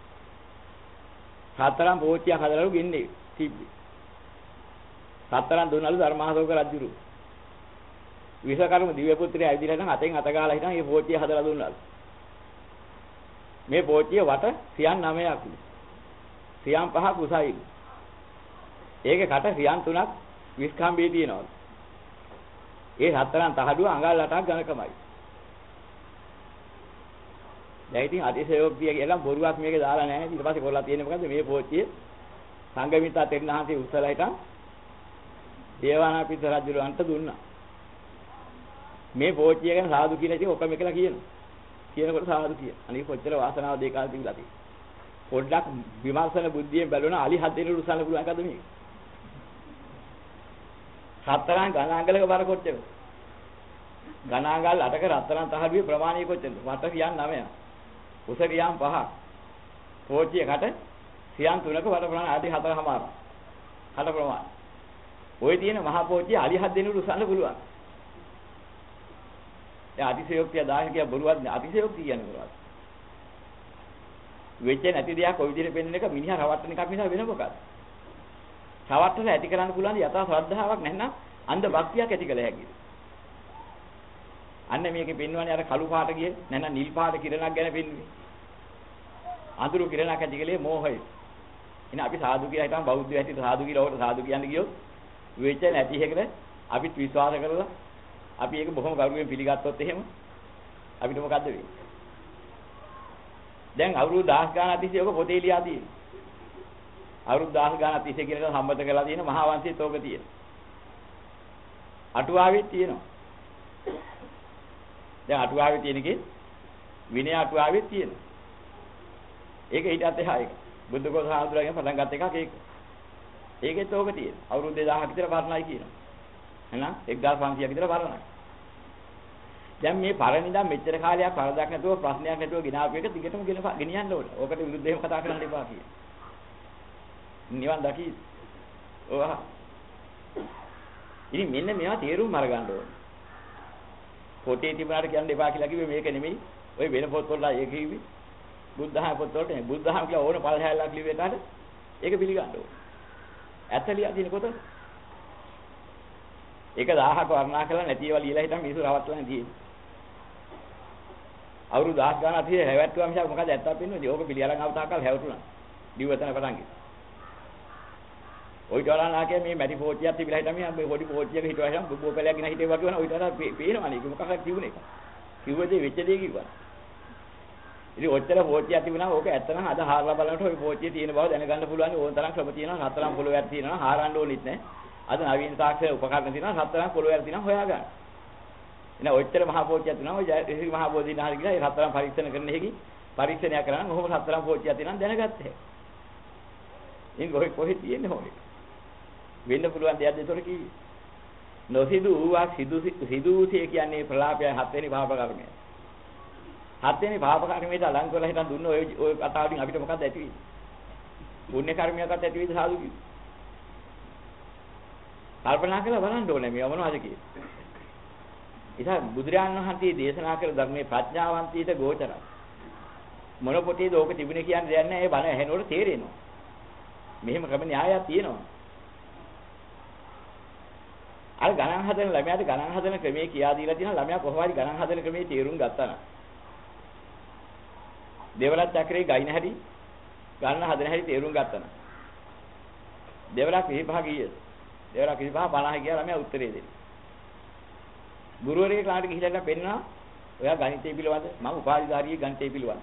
හතරම් පෝච්චියක් හදලාලු ගෙන්නේ තිබ්බේ. හතරම් දුන්නලු ධර්මාශෝක රජුරු. විශ්වකර්ම දිව්‍ය පුත්‍රයා ඇවිදලා නම් අතෙන් අත ගාලා හිටන් මේ පෝච්චිය හදලා දුන්නලු. මේ පෝච්චිය වට සියන් 9ක්. සියන් 5ක් උසයි. ඒකේ කට සියන් 3ක් විස්කම්බේ තියෙනවා. ඒ හතරන් තහඩුව අඟල් 8ක් ඝනකමයි. දැන් ඉතින් අතිශයෝක්තිය කියලා බොරුවක් මේකේ දාලා නැහැ. ඊට පස්සේ කොල්ලා තියෙන්නේ මොකද්ද? මේ පෝච්චිය සංගමිතා තෙරණහන්සේ උස්සලා හිටන් දේවානාපිත රජුලන්ට දුන්නා. මේ පෝච්චිය ගැන සාදු කියලා ඉතින් ඔක්කොම එකලා කියනවා. කියනකොට සාදු කිය. අනික කොච්චර වාසනාව දෙක කාලෙ තිබිලා තියෙන්නේ. පොඩ්ඩක් විමර්ශන බුද්ධියෙන් බැලුණා අලි හත් දෙනෙකුට උස්සන්න පුළුවන් එකද මේක? හතරන් ගණාංගලක බර කොච්චරද? ගණාංගල් 8ක රත්තරන් තහඩුවේ ප්‍රමාණය කොච්චරද? වට සියන් 9ක්. උස සියන් 5ක්. පෝච්චියකට සියන් 3ක වට ප්‍රමාණය ආදී 4මාරක්. හත ප්‍රමාණය. ඔය තියෙන මහා පෝච්චිය අලි හත් දෙනෙකුට උස්සන්න පුළුවන්. දැන් අතිශයෝක්තිය 10 කිය බොරුවක් නේ. අතිශයෝක්තිය කියන්නේ මොනවද? වෙච්ච නැති දෙයක් ඔය විදිහට පෙන්වන එක මිනිහා රවට්ටන එකක් නිසා වෙන මොකක්ද? රවට්ටල ඇති කරන්න පුළුවන් යථා ශ්‍රද්ධාවක් නැත්නම් අන්ධ භක්තියක් ඇති කළ හැකියි. අන්න මේකේ පෙන්වන්නේ අර කළු පාට ගියේ නැත්නම් නිල් පාට කිරණක් ගැන පෙන්වන්නේ. අඳුරු කිරණක් ඇති කලේ මෝහය. එහෙනම් අපි සාදු කියලා හිටන් බෞද්ධයෝ ඇති සාදු කියලා උකට සාදු කියන්නේ ගියොත් වෙච්ච නැති එකකට අපිත් විශ්වාස කරලා අපි ඒක බොහොම ගෞරවයෙන් පිළිගත්තොත් එහෙම අපිට මොකද්ද වෙන්නේ? දැන් අවුරුදු 10 ගානක් තිස්සේ ඔක පොතේ ලියා තියෙනවා. අවුරුදු 10 ගානක් තිස්සේ කියන එක සම්මත කරලා තියෙන මහා වංශයේ තෝක තියෙනවා. අටුවාවෙත් තියෙනවා. දැන් අටුවාවේ තියෙන එකේ විනය අටුවාවෙත් තියෙනවා. ඒක ඊටත් එහා එක. බුද්ධඝෝෂ ආඳුරගෙන පටන් ගත්ත එකක් ඒක. ඒකෙත් ඕක තියෙනවා. අවුරුදු 2000ක් විතර පරණයි කියනවා. එහෙනම් 1500ක් විතර පරණයි. දැන් මේ පරණ ඉඳන් මෙච්චර කාලයක් වරදක් නැතුව ප්‍රශ්නයක් නැතුව ගෙනාවු එක දිගටම ගෙනියන්න ඕනේ. ඕකට විරුද්ධව එහෙම කතා කරන්න එපා කියලා. නිවන් දකි. ඔව්. ඉතින් මෙන්න මේවා තේරුම් අරගන්න ඕනේ. පොතේ තිබුණාට කියන්න එපා කියලා කිව්වේ මේක නෙමෙයි. ඔය වෙන පොත්වල ඒක කිව්වේ. බුද්ධහම පොත්වලට නේ. බුද්ධහම කියලා ඕන පළහැල්ලක් ලිව්වෙතාට ඒක පිළිගන්න ඕනේ. ඇත්තලිය අදින කොට ඒක 1000ක වර්ණනා කරලා නැති ඒවා ලියලා හිටන් මිනිස්සු රවට්ටලා නැතිනේ. අවුරුදු 10 ගානක් තියේ හැවැට්ටුවා මිසක් මොකද ඇත්තක් වෙන්නේ? ඕක පිළියලන් ආව තාක්කල් හැවටුණා. දිවතන පටන් ගියා. ඔයිට වලා නාකේ මේ මැටි පෝච්චියක් තිබිලා හිටන් මේ පොඩි පෝච්චියක හිටුවා හිටන් බුබ්බෝ පැලයක් ගෙන හිටේ වගේ වුණා. ඔයිට වලා පේනවනේ. ඒක මොකක්ද කිව්නේ? කිව්වදී වෙච්ච දේ කිව්වා. ඉතින් ඔච්චර පෝච්චියක් තිබුණා ඕක ඇත්තනම් අද හාරලා බලනකොට ওই පෝච්චියේ තියෙන බව දැනගන්න පුළුවන්. ඕන තරම් ක්‍රම තියෙනවා. හතරම් පොළොවයක් තියෙනවා. හාරන්න ඕනෙත් නැහැ. අද නවීන තාක්ෂණ උපකරණ තියෙනවා රත්තරන් පොළොවේ තියෙනවා හොයාගන්න. එන ඔච්චර මහා පෝච්චියක් තියෙනවා ඔය ජයශ්‍රී මහා බෝධිනාහරි කියලා ඒ රත්තරන් පරීක්ෂණ කරන එකකින් පරීක්ෂණයක් කරනවා කොහොම රත්තරන් පෝච්චියක් තියෙනවා දැනගත්තේ. ඉතින් කොහෙ තියෙන්නේ හොනේ. වෙන්න පුළුවන් දෙයක්ද ඒතර කිව්වේ. නොසිදු වූවක් සිදුසිය කියන්නේ ප්‍රලාපය හත්වෙනි පාප කර්මය. හත්වෙනි පාප කර්මයට අලං කරලා හිටන් දුන්න ඔය කතාවලින් අපිට මොකක්ද ඇති වෙන්නේ? පුණ්‍ය කර්මයක්වත් ඇති වෙයිද සාදු කිව්වේ. කල්පනා කරලා බලන්න ඕනේ මේ මොනවද කියන්නේ. ඉතින් බුදුරජාණන් වහන්සේ දේශනා කළ ධර්මයේ ප්‍රඥාවන්තීට ගෝචරයි. මොන පොතේද ඕක තිබුණේ කියන්නේ දෙයක් නැහැ. ඒ බණ ඇහෙනකොට තේරෙනවා. මෙහෙම ක්‍රම න්‍යායයක් තියෙනවා. අර ගණන් හදන ළමයාට ගණන් හදන ක්‍රමයේ කියා දීලා තියෙනවා. ළමයා කොහොම හරි ගණන් හදන ක්‍රමයේ තේරුම් ගත්තා නම්. දෙවරක් චක්‍රේ ගයින් හැටි ගණන් හදන හැටි තේරුම් ගත්තා නම්. දෙවරක් විභාගීය. දෙවරක් විභාග 50 කියලා ළමයා උත්තරේ දෙන්නේ. ගුරුවරයෙක් ළඟට ගිහිල්ලා පෙන්නනවා ඔයා ගණිතය පිළිබඳ මම උපාධිධාරියෙක් ගණිතය පිළිබඳ.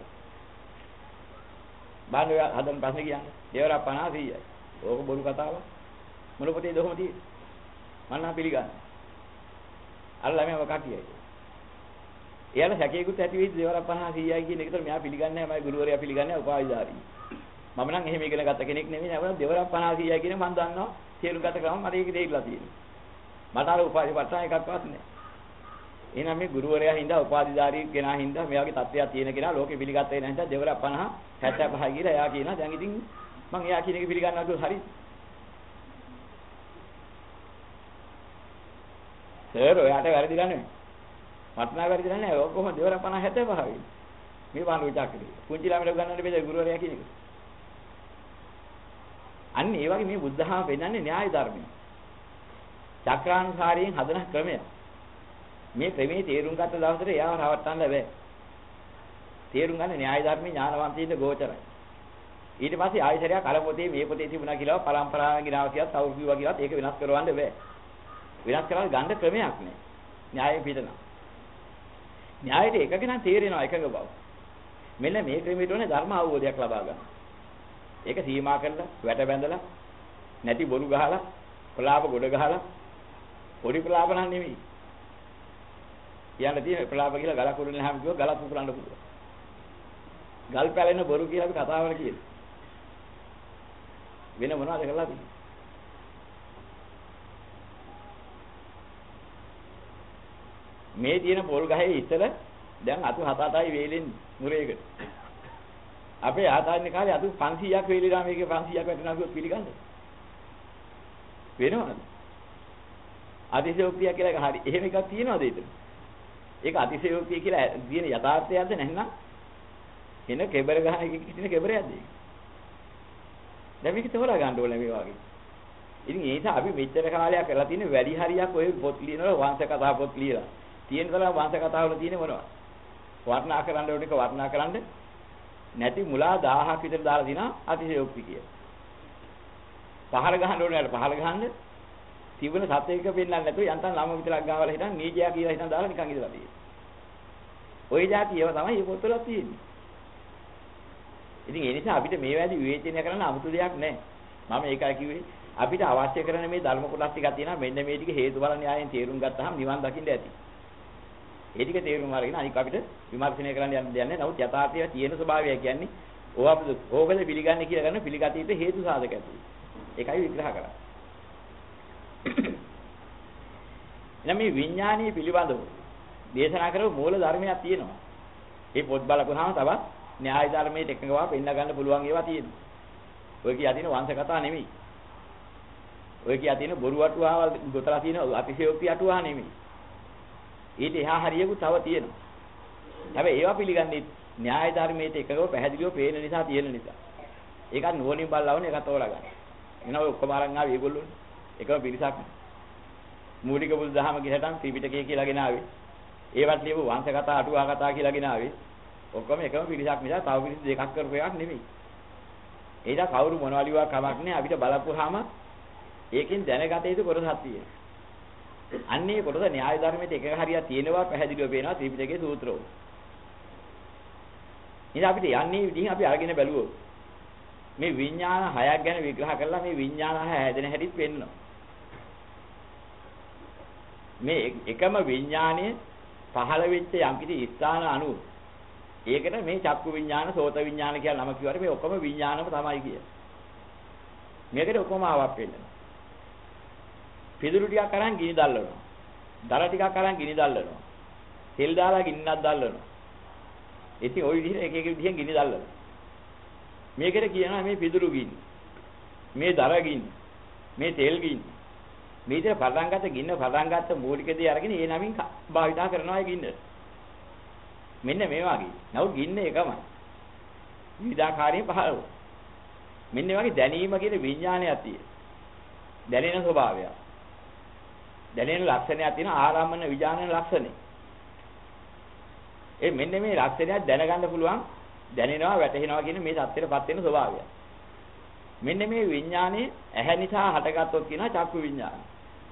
බාන්න ඔයා හදන ප්‍රශ්නේ කියන්නේ. දෙවරක් 50 100යි. ඕක බොරු කතාවක්. මොන පොතේ දොහම තියෙන්නේ? මම නම් පිළිගන්නේ. අර ළමයා මොකක් කියයිද? එයාලා සැකේකුත් ඇති වෙයිද දෙවරක් 50 100යි කියන එකට මෙයා පිළිගන්නේ නැහැ මගේ ගුරුවරයා පිළිගන්නේ නැහැ උපාධිධාරී. මම නම් එහෙම ඉගෙන ගත්ත කෙනෙක් නෙමෙයි නේද? දෙවරක් 50 100යි කියන මම දන්නවා තේරුම් ගත ක්‍රම මට ඒක දෙයිලා තියෙනවා. මට අර උපාධි පට්ටන එකක්වත් නැහැ. එහෙනම් මේ ගුරුවරයා හින්දා උපාධිධාරී කෙනා හින්දා මෙයාගේ තත්ත්වයක් තියෙන කෙනා ලෝකෙ පිළිගත්තේ නැහැ හින්දා දෙවරක් 50 75 කියලා එයා කියනවා. දැන් ඉතින් මම එයා කියන එක පිළිගන්නවද හරි? සර් ඔයාට වැරදිලා නෙමෙයි. මට නම් වැරදිලා නැහැ. ඔක කොහොමද දෙවරක් 50 75 වෙන්නේ? මේ බාන විචාකරේ. පුංචි ළමයට ගන්නන්න බෑ ගුරුවරයා කියන එක. අන්න ඒ වගේ මේ බුද්ධහම පෙන්නන්නේ න්‍යාය ධර්මය. චක්‍රානුසාරයෙන් හදන ක්‍රමය. මේ ක්‍රමයේ තේරුම් ගත්ත දවසට එයාව රවට්ටන්න බෑ. තේරුම් ගන්න න්‍යාය ධර්මයේ ඥානවන්තයින්ට ගෝචරයි. ඊට පස්සේ ආයතරයක් අර පොතේ මේ පොතේ තිබුණා කියලා පරම්පරාවෙන් ගිනාව කියලා තවුරු කිව්වා කියලාත් ඒක වෙනස් කරවන්න බෑ. වෙනස් කරලා ගන්න ක්‍රමයක් නෑ. න්‍යායෙ පිටන. න්‍යායෙට එකක නම් තේරෙනවා එකක බව. මෙන්න මේ ක්‍රමයට ඕනේ ධර්ම අවබෝධයක් ලබා ගන්න. ඒක සීමා කරලා වැට බැඳලා නැති බොරු ගහලා ප්‍රලාප ගොඩ ගහලා පොඩි ප්‍රලාප නම් නෙමෙයි. කියන්න තියෙන ප්‍රලාප කියලා ගලක් උඩ නැහැම කිව්ව ගලක් පුපුරන්න පුළුවන්. ගල් පැලෙන බොරු කියලා අපි කතාවල කියනවා. වෙන මොනවද කරලා තියෙන්නේ? මේ තියෙන පොල් ගහේ ඉතල දැන් අතු 7-8යි වේලෙන්නේ මුරේකට. අපේ ආතාන්නේ කාලේ අතු 500ක් වේලිලා මේකේ 500ක් වැටෙනවා කිව්වොත් පිළිගන්නද? වෙනවද? අතිශයෝක්තිය කියලා එක හරි. එහෙම එකක් තියෙනවද ඒතන? ඒක අතිශයෝක්තිය කියලා දින යථාර්ථයක්ද නැත්නම් එන කෙබර ගහන එකකින් හිටින කෙබරයක්ද ඒක? දැන් මේක තෝරා ගන්න ඕනේ මේ වගේ. ඉතින් ඒ නිසා අපි මෙච්චර කාලයක් කරලා තියෙන වැඩි හරියක් ඔය පොත් ලියනවා වංශ කතා පොත් ලියලා. තියෙන තරම් වංශ කතා වල තියෙන මොනවද? වර්ණනා කරන්න ඕන එක වර්ණනා කරන්න නැති මුලා 1000ක් විතර දාලා දිනා අතිශයෝක්ති කියලා. පහල ගහන්න ඕනේ පහල ගහන්න තිබුණ සත්‍යයක පෙන්නන්න නැතුව යන්තම් ළම විතරක් ගාවල හිටන් නීජයා කියලා හිටන් දාලා නිකන් ඉඳලා තියෙනවා. ওই જાති ඒවා තමයි මේ පොත්වල තියෙන්නේ. ඉතින් ඒ නිසා අපිට මේ වැඩි විවේචනය කරන්න 아무තු දෙයක් නැහැ. මම ඒකයි කිව්වේ අපිට අවශ්‍ය කරන මේ ධර්ම කොටස් ටිකක් තියෙනවා මෙන්න මේ ටික හේතුඵල න්‍යායෙන් තේරුම් ගත්තාම නිවන් දකින්න ඇති. ඒ ටික තේරුම් අරගෙන අනික අපිට විමර්ශනය කරන්න යන්න දෙයක් නැහැ. නමුත් යථාර්ථයේ තියෙන ස්වභාවය කියන්නේ ඕවා අපිට ඕකද පිළිගන්නේ කියලා ගන්න පිළිගatiට හේතු සාධක ඇති. ඒකයි විග්‍රහ කරන්නේ. එනම් මේ විඥානීය පිළිබඳව දේශනා කරපු මූල ධර්මයක් තියෙනවා. මේ පොත් බලපුවාම තවත් න්‍යාය ධර්මයේ එකඟව පෙන්න ගන්න පුළුවන් ඒවා තියෙනවා. ඔය කියා තියෙන වංශ කතා නෙමෙයි. ඔය කියා තියෙන බොරු අටුවාවල් ගොතලා තියෙන අතිශයෝක්ති අටුවා නෙමෙයි. ඊට එහා හරියකුත් තව තියෙනවා. හැබැයි ඒවා පිළිගන්නේ න්‍යාය ධර්මයේ එකඟව පැහැදිලිව පේන නිසා තියෙන නිසා. ඒකත් නුවණින් බලවන එකත් තෝරා ගන්න. එනවා ඔක්කොම අරන් ආවේ ඒගොල්ලෝ. එකම පිරිසක්. මූලික බුදුදහම ගිහටන් ත්‍රිපිටකය කියලාගෙන ආවේ. ඒවත් ලියපු වංශ කතා අටුවා කතා කියලාගෙන ආවේ. ඔක්කොම එකම පිරිසක් නිසා තව පිරිස් දෙකක් කරපු එකක් නෙමෙයි. ඒක කවුරු මොනවා ලියුවා කමක් නෑ අපිට බලපුවාම ඒකෙන් දැනගත යුතු කොටසක් තියෙනවා. අන්නේ කොටස න්‍යාය ධර්මයේ එක හරියක් තියෙනවා පැහැදිලිව පේනවා ත්‍රිපිටකයේ සූත්‍රවල. ඉතින් අපිට යන්නේ විදිහින් අපි අරගෙන බැලුවොත් මේ විඥාන හයක් ගැන විග්‍රහ කරලා මේ විඥාන හය හැදෙන හැටිත් පෙන්නනවා. මේ එකම විඥානය පහළ වෙච්ච යම්කිසි ස්ථාන අනුව ඒකට මේ චක්කු විඥාන, සෝත විඥාන කියලා නම කිව්වට මේ ඔක්කොම විඥානම තමයි කියන්නේ. මේකට උපමාවක් වෙන්න. පිදුරු ටිකක් අරන් ගිනි දැල්ලනවා. දර ටිකක් අරන් ගිනි දැල්ලනවා. තෙල් දාලා ගින්නක් දැල්ලනවා. ඉතින් ওই විදිහට එක එක විදිහෙන් ගිනි දැල්ලනවා. මේකට කියනවා මේ පිදුරු ගිනි. මේ දර ගිනි. මේ තෙල් ගිනි. මේ විදිහට පටන් ගත්ත ගින්න පටන් ගත්ත මූලික දේ අරගෙන ඒ නමින් භාවිතා කරනවා ඒ ගින්න. මෙන්න මේ වගේ. නමුත් ගින්න එකමයි. විවිධාකාරයෙන් පහළ වෙනවා. මෙන්න මේ වගේ දැනීම කියන විඥානයක් තියෙනවා. දැනෙන ස්වභාවය. දැනෙන ලක්ෂණයක් තියෙන ආරම්මන විඥානන ලක්ෂණේ. ඒ මෙන්න මේ ලක්ෂණයක් දැනගන්න පුළුවන් දැනෙනවා වැටහෙනවා කියන මේ தත්ත්වයටපත් වෙන ස්වභාවය. මෙන්න මේ විඥානේ ඇහැ නිසා හටගත්තොත් කියනවා චක්කු විඥානය.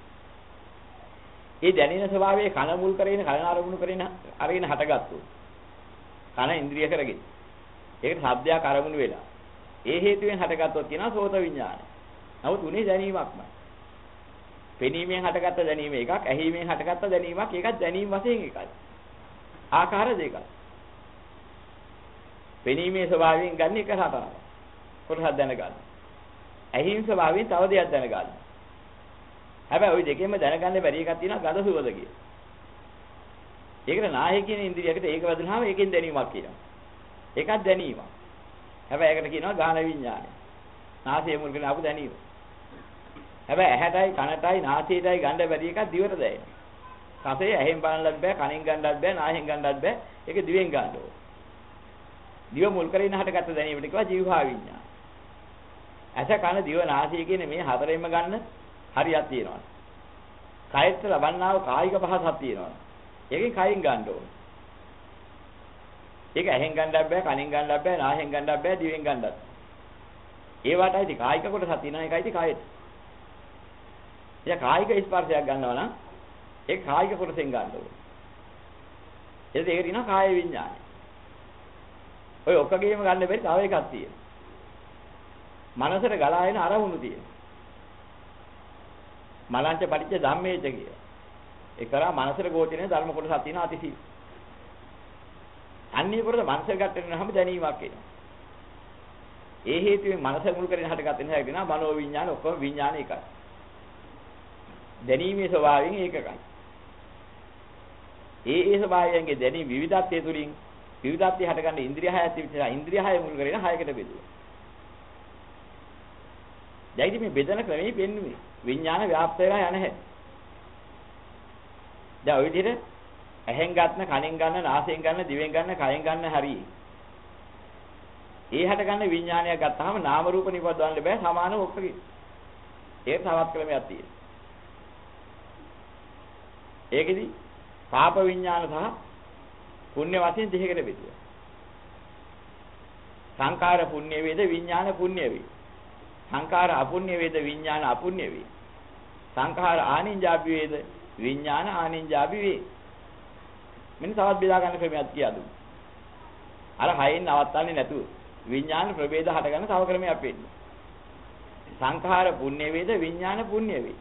ඒ දැනෙන ස්වභාවයේ කන මුල් කරගෙන කන ආරමුණු කරගෙන අරගෙන හටගත්තොත් කන ඉන්ද්‍රිය කරගෙන ඒකට ශබ්දයක් ආරමුණු වෙලා ඒ හේතුවෙන් හටගත්තොත් කියනවා සෝත විඥානය. නමුත් උනේ දැනීමක්මයි. පෙනීමෙන් හටගත්ත දැනීම එකක්, ඇහිීමෙන් හටගත්ත දැනීමක් ඒකත් දැනීම වශයෙන් එකයි. ආකාර දෙකක්. පෙනීමේ ස්වභාවයෙන් ගන්න එක හතරක්. කොටසක් දැනගන්න. ඇහිීම ස්වභාවයෙන් තව දෙයක් දැනගන්න. හැබැයි ওই දෙකෙන්ම දැනගන්න බැරි එකක් තියෙනවා ගඳ සුවඳ කියන. ඒකට නාහය කියන ඉන්ද්‍රියකට ඒක වැදුනහම ඒකෙන් දැනීමක් කියනවා. ඒකත් දැනීමක්. හැබැයි ඒකට කියනවා ගාන විඥානය. නාසය මුල් කරගෙන ආපු දැනීම. හැබැයි ඇහැටයි කනටයි නාසයටයි ගන්න බැරි එකක් දිවට දැනෙනවා. රසය ඇහෙන් බලන්නත් බෑ, කනෙන් ගන්නත් බෑ, නාහෙන් ගන්නත් බෑ. ඒක දිවෙන් ගන්න ඕන. දිව මුල් කරගෙන හටගත්ත දැනීමට කියවා ජීවහා විඥාන. ඇස කන දිව නාසය කියන මේ හතරෙන්ම ගන්න හරියක් තියෙනවා. කයෙත් ලබන්නා වූ කායික පහසක් තියෙනවා. ඒකෙන් කයින් ගන්න ඕන. ඒක ඇහෙන් ගන්නත් බෑ, කනෙන් ගන්නත් බෑ, නාහෙන් ගන්නත් බෑ, දිවෙන් ගන්නත්. ඒ වටයි කායික කොටසක් තියෙනවා. ඒකයි කයෙත්. එයා කායික ස්පර්ශයක් ගන්නවා නම් ඒ කායික කොටසෙන් ගන්න ඕනේ. ඒක තියෙනවා කාය විඥානය. ඔය ඔක්කොගේම ගන්න බැරි තව එකක් තියෙනවා. මනසට ගලා එන අරමුණු තියෙනවා. මලංච පටිච්ච ධම්මේච කිය. ඒ කරා මනසට ගෝචරනේ ධර්ම කොටසක් තියෙනවා අතිසි. අන්නේ පොරද මනසට ගැටෙනවම දැනීමක් එනවා. ඒ හේතුවෙන් මනස මුල් කරගෙන හටගත් නිසා කියනවා මනෝ විඥාන ඔක්කොම විඥාන එකයි. දැනීමේ ස්වභාවයෙන් ඒකකයි. ඒ ස්වභාවයන්ගේ දැනීම විවිධත්වයේ තුලින් විවිධත්වයේ හටගන්න ඉන්ද්‍රිය හයත් විතර ඉන්ද්‍රිය හය මුල් කරගෙන හයකට බෙදුවා. දැන් මේ බෙදන ක්‍රමෙයි පෙන්වන්නේ විඥාන ව්‍යාප්ත වෙලා යන හැටි. දැන් ඔය විදිහට ඇහෙන් ගන්න, කනෙන් ගන්න, නාසයෙන් ගන්න, දිවෙන් ගන්න, කයෙන් ගන්න හරියි. ඒ හට ගන්න විඥානයක් ගත්තාම නාම රූප නිපදවන්න බෑ සමානව ඔක්කොගේ. ඒක තවත් ක්‍රමයක් තියෙනවා. ඒකෙදි පාප විඥාන සහ පුණ්‍ය වශයෙන් දෙකකට බෙදුවා. සංඛාර පුණ්‍ය වේද විඥාන පුණ්‍ය වේ. සංඛාර අපුණ්‍ය වේද විඥාන අපුණ්‍ය වේ. සංඛාර ආනින්ජාපි වේද විඥාන ආනින්ජාපි වේ. මෙන්න තවත් බෙදා ගන්න ක්‍රමයක් කියලා දුන්නා. අර හයෙන් නවත්තන්නේ නැතුව විඥාන ප්‍රභේද හට ගන්න තව ක්‍රමයක් වෙන්නේ. සංඛාර පුණ්‍ය වේද විඥාන පුණ්‍ය වේ.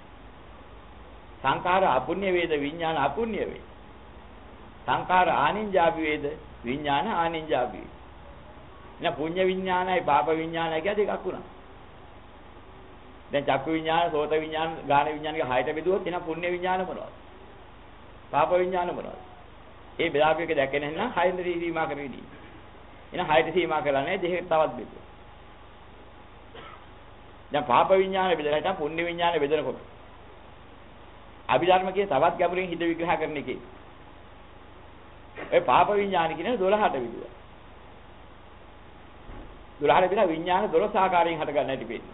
සංඛාර අපුණ්‍ය වේද විඥාන අපුණ්‍ය වේ. සංඛාර ආනින්ජාපි වේද විඥාන ආනින්ජාපි වේ. එන පුණ්‍ය විඥානයි පාප විඥානයි කියලා දෙකක් වුණා. දැන් චක්කු විඥාන, සෝත විඥාන, ගාන විඥාන කියන හයට බෙදුවොත් එන පුණ්‍ය විඥාන මොනවද? පාප විඥාන මොනවද? ඒ බෙදාපු එක දැක්කේ නැත්නම් හයෙන්ද සීමා කරෙදී. එන හයට සීමා කරලා නැහැ දෙකකට තවත් බෙදුවා. දැන් පාප විඥාන බෙදලා හිටන් පුණ්‍ය විඥාන බෙදනකොට අභිධර්ම කියේ තවත් ගැඹුරින් හිත විග්‍රහ කරන එකේ. ඒ පාප විඥාන කියන 12ට විදුවා. 12ට විතර විඥාන 12 ආකාරයෙන් හට ගන්න හැටි පෙන්නනවා.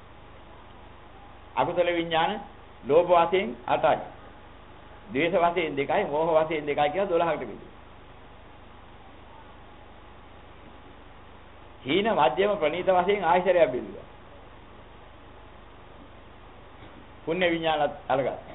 අකුසල විඥාන ලෝභ වශයෙන් 8යි. ද්වේෂ වශයෙන් 2යි, මෝහ වශයෙන් 2යි කියලා 12කට විදුවා. හීන මධ්‍යම ප්‍රණීත වශයෙන් ආශ්‍රයයක් බෙදුවා. පුණ්‍ය විඥානත් අරගත්තා.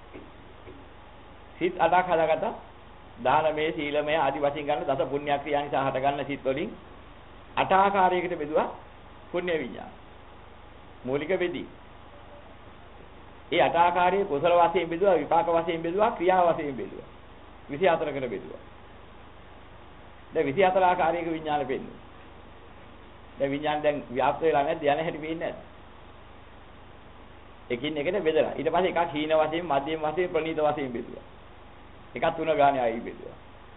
සිත් 8ක් හදාගත්තා. දානමය, සීලමය ආදි වශයෙන් ගන්න දස පුණ්‍ය ක්‍රියා නිසා හට ගන්න සිත් වලින් 8 ආකාරයකට බෙදුවා පුණ්‍ය විඥාන. මූලික වෙදී. ඒ 8 ආකාරයේ කුසල වශයෙන් බෙදුවා, විපාක වශයෙන් බෙදුවා, ක්‍රියා වශයෙන් බෙදුවා. 24කට බෙදුවා. දැන් 24 ආකාරයක විඥාන පෙන්නේ. දැන් විඥාන දැන් ව්‍යාප්ත වෙලා නැද්ද? යන හැටි පේන්නේ නැද්ද? එකින් එකට බෙදලා. ඊට පස්සේ එකක් හීන වශයෙන්, මධ්‍යම වශයෙන්, ප්‍රණීත වශයෙන් බෙදුවා. එකක් තුන ගානේ ආයි බෙදුවා.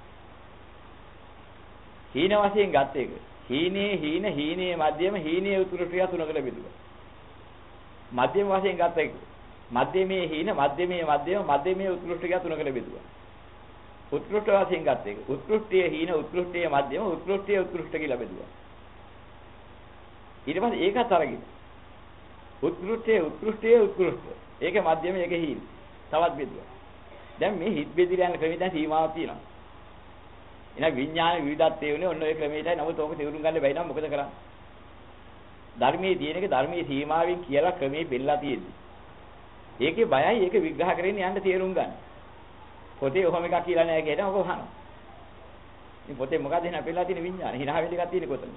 හීන වශයෙන් ගත්ත එක. හීනේ මධ්‍යම හීනේ උතුරු ක්‍රියා තුනකට බෙදුවා. මධ්‍යම වශයෙන් ගත්ත එක. මධ්‍යමේ හීන, මධ්‍යමේ මධ්‍යම, මධ්‍යමේ උතුරු ක්‍රියා තුනකට බෙදුවා. උත්කෘෂ්ඨ වශයෙන් ගත්ත එක. උත්කෘෂ්ඨයේ හීන, උත්කෘෂ්ඨයේ මධ්‍යම, උත්කෘෂ්ඨයේ උත්කෘෂ්ඨ කියලා බෙදුවා. ඊට පස්සේ ඒකත් අරගෙන උත්කෘෂ්ඨයේ උත්කෘෂ්ඨ. ඒකේ මධ්‍යම ඒකේ හීන. තවත් බෙදුවා. දැන් මේ හිත් බෙදිලා යන ක්‍රමෙ දැන් සීමාවක් තියෙනවා. එහෙනම් විඥාන විවිධත්වයේ උනේ ඔන්න ඔය ක්‍රමයටයි. නමුත් ඕක තේරුම් ගන්න බැයි නම් මොකද කරන්නේ? ධර්මයේ තියෙන එක ධර්මයේ සීමාවෙන් කියලා ක්‍රමේ බෙල්ලා තියෙන්නේ. ඒකේ බයයි ඒක විග්‍රහ කරගෙන යන්න තේරුම් ගන්න. පොතේ ඔහොම එකක් කියලා නෑ කියනවා ඔබ අහනවා. ඉතින් පොතේ මොකද එහෙනම් බෙල්ලා තියෙන විඥාන? හිනා වෙන්න එකක් තියෙන්නේ කොතනද?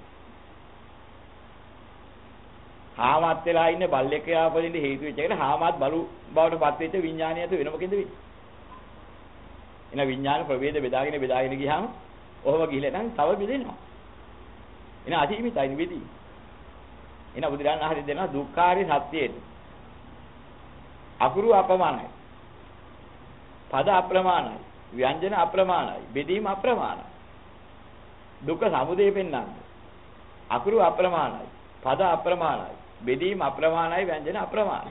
හාමත් වෙලා ඉන්න බල්ලෙක් යාපදින්න හේතු වෙච්ච එකට හාමත් බලු බවට පත් වෙච්ච විඥානය ඇතු වෙන මොකෙන්ද වෙන්නේ? එන විඥාන ප්‍රවේද බෙදාගෙන ගියාම ඔහොම ගිහලා නම් තව බෙදෙනවා. එන අසීමිතයි නෙවෙයි. එන බුදුරජාණන් වහන්සේ දෙනවා දුක්ඛාරි සත්‍යයට. අකුරු අපමානයි. පද අප්‍රමාණයි. ව්‍යංජන අප්‍රමාණයි. බෙදීම අප්‍රමාණයි. දුක්ඛ සමුදය පෙන්වන්නේ. අකුරු අප්‍රමාණයි. පද අප්‍රමාණයි. බෙදීම අප්‍රමාණයි. ව්‍යංජන අප්‍රමාණයි.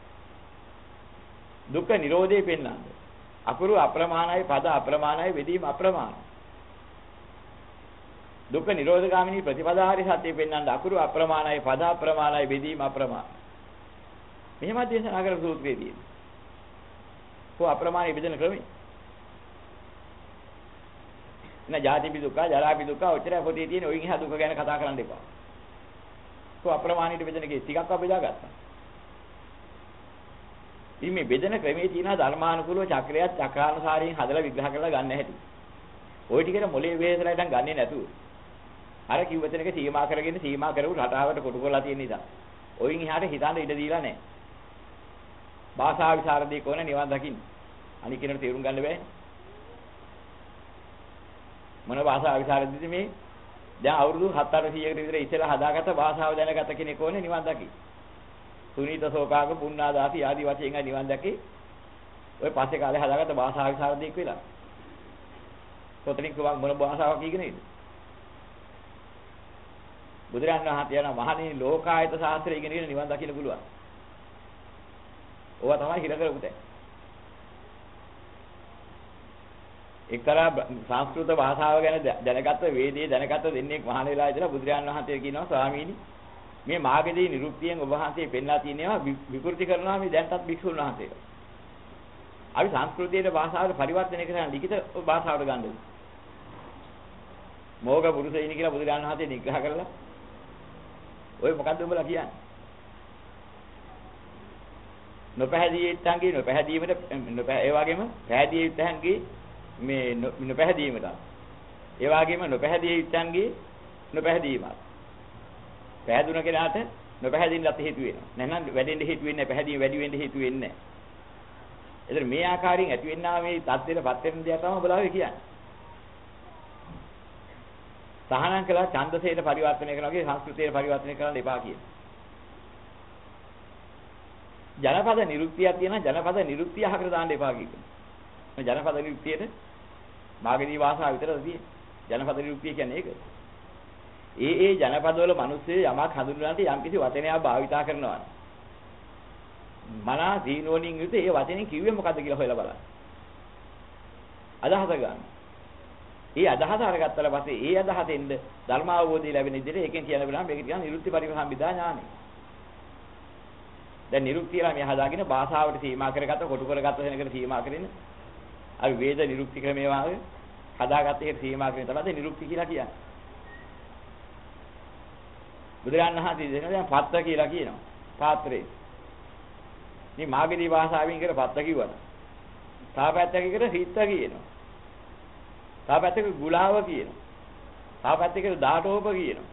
දුක්ඛ නිරෝධය පෙන්වන්නේ. අකුරු අප්‍රමාණයි. පද අප්‍රමාණයි. බෙදීම අප්‍රමාණයි. දුක්ඛ නිරෝධගාමිනී ප්‍රතිපදාහරි සත්‍ය පෙන්වන්නේ. අකුරු අප්‍රමාණයි. පද අප්‍රමාණයි. බෙදීම අප්‍රමාණයි. මෙහෙම දේශනා කරපු සූත්‍රයේ තියෙනවා. කො අප්‍රමාණයි බෙදෙන ක්‍රමය. එන ජාතිපි දුක්ඛ, ජරාපි දුක්ඛ ඔච්චර පොතේ තියෙන ඔයින් එහා දුක ගැන කතා කරන්න එපා. කො අප්‍රමාණීට බෙදෙන එකේ ටිකක් බෙදාගත්තා. ඉතින් මේ බෙදෙන ක්‍රමයේ තියෙන ධර්මානුකූලව චක්‍රයක් චක්‍රානුසාරයෙන් හදලා විග්‍රහ කරලා ගන්න හැටි. ওই ටිකට මොලේ වේසලා ඉතින් ගන්නේ නැතුව. අර කිව්ව තැනක සීමා කරගෙන සීමා කරපු රටාවට කොටු කරලා තියෙන නිසා. ඔයින් එහාට හිතන්න ඉඩ දීලා නැහැ. භාෂා විසරදී කොන නිවන් දකින්න. අනික කෙනෙකුට තේරුම් ගන්න බෑ. මොන භාෂා විසරදීද මේ? දැන් අවුරුදු 7-800කට විතර ඉස්සෙල්ලා හදාගත්ත භාෂාව දැනගත කෙනෙක් ඕනේ නිවන් දකි. සුනීත සෝකාග පුන්නාදාසි ආදි වශයෙන් නිවන් දැකේ. ඔය පස්සේ කාලේ හදාගත්ත භාෂා විසරදීක් වෙලා. කොතනින් මොන භාෂාවක් ඉගෙන ඉන්නේ? බුදුරන් වහන්සේ යන මහණෙනි ලෝකායත ශාස්ත්‍රය ඉගෙනගෙන නිවන් දකින්න පුළුවන්. ඕවා තමයි හිර කරපු තැන. එක්තරා සංස්කෘත භාෂාව ගැන දැනගත්ත වේදේ දැනගත්ත දෙන්නේ මහාන වෙලා ඉඳලා බුදුරන් වහන්සේ කියනවා ස්වාමීනි මේ මාර්ගදී නිරුක්තියෙන් ඔබ වහන්සේ පෙන්ලා තියෙනවා විකෘති කරනවා මේ දැන්ටත් භික්ෂුන් වහන්සේලා. අපි සංස්කෘතියේ භාෂාවට පරිවර්තනය කරන ලිඛිත භාෂාවට ගන්නද? මෝග පුරුෂයිනි කියලා බුදුරන් වහන්සේ නිග්‍රහ කරලා ඔය මොකද්ද උඹලා කියන්නේ? නොපැහැදිය යුත්තන්ගේ නොපැහැදීමට ඒ වගේම පැහැදිය යුත්තන්ගේ මේ නොපැහැදීමට ඒ වගේම නොපැහැදිය යුත්තන්ගේ නොපැහැදීමත් පැහැදුන කෙනාට නොපැහැදින්නත් හේතු වෙනවා. නැත්නම් වැඩෙන්න හේතු වෙන්නේ නැහැ. පැහැදීම වැඩි වෙන්න හේතු වෙන්නේ නැහැ. ඒතර මේ ආකාරයෙන් ඇති වෙන්නා මේ தත්ත්වයටපත් වෙන දේ තමයි බලාවේ කියන්නේ. සහනං කළා ඡන්දසයට පරිවර්තනය කරනවා වගේ සංස්කෘතියට පරිවර්තනය කරන්න එපා කියන. ජනපද නිරුක්තියක් තියෙනවා ජනපද නිරුක්තිය අහකට දාන්න එපා කියන. ජනපද නිරුක්තියට මාගදී භාෂාව විතරද තියෙන්නේ. ජනපද නිරුක්තිය කියන්නේ ඒක. ඒ ජනපදවල මිනිස්සු යමක් හඳුන්වන්නට යම්කිසි වචනයක් භාවිතා කරනවා. මනා දීනෝනින් යුත ඒ වචනේ කිව්වේ මොකද්ද කියලා හොයලා බලන්න. අදහස ගන්න. ඒ අදහස අරගත්තට පස්සේ ඒ අදහසෙන්ද ධර්ම අවබෝධය ලැබෙන විදිහට ඒකෙන් කියන බලා මේක කියන නිරුක්ති පරිසම්බිදා ඥානෙ. දැන් නිරුක්තියලා මේ හදාගෙන භාෂාවට සීමා කරගත්ත කොටු කරගත්ත වෙනකට සීමා කරගෙන අපි වේද නිරුක්ති ක්‍රමයේ වාගේ හදාගත්ත එකට සීමා කරගෙන තමයි නිරුක්ති කියලා කියන්නේ. බුදුරන් වහන්සේ දෙනවා දැන් පත්ත කියලා කියනවා. පාත්‍රේ. මේ මාගදී භාෂාවෙන් කියන පත්ත කිව්වද? තාපැත්තක කියන හිත්ත කියනවා. තාපැත්තක ගුලාව කියනවා. තාපැත්තක දාටෝප කියනවා.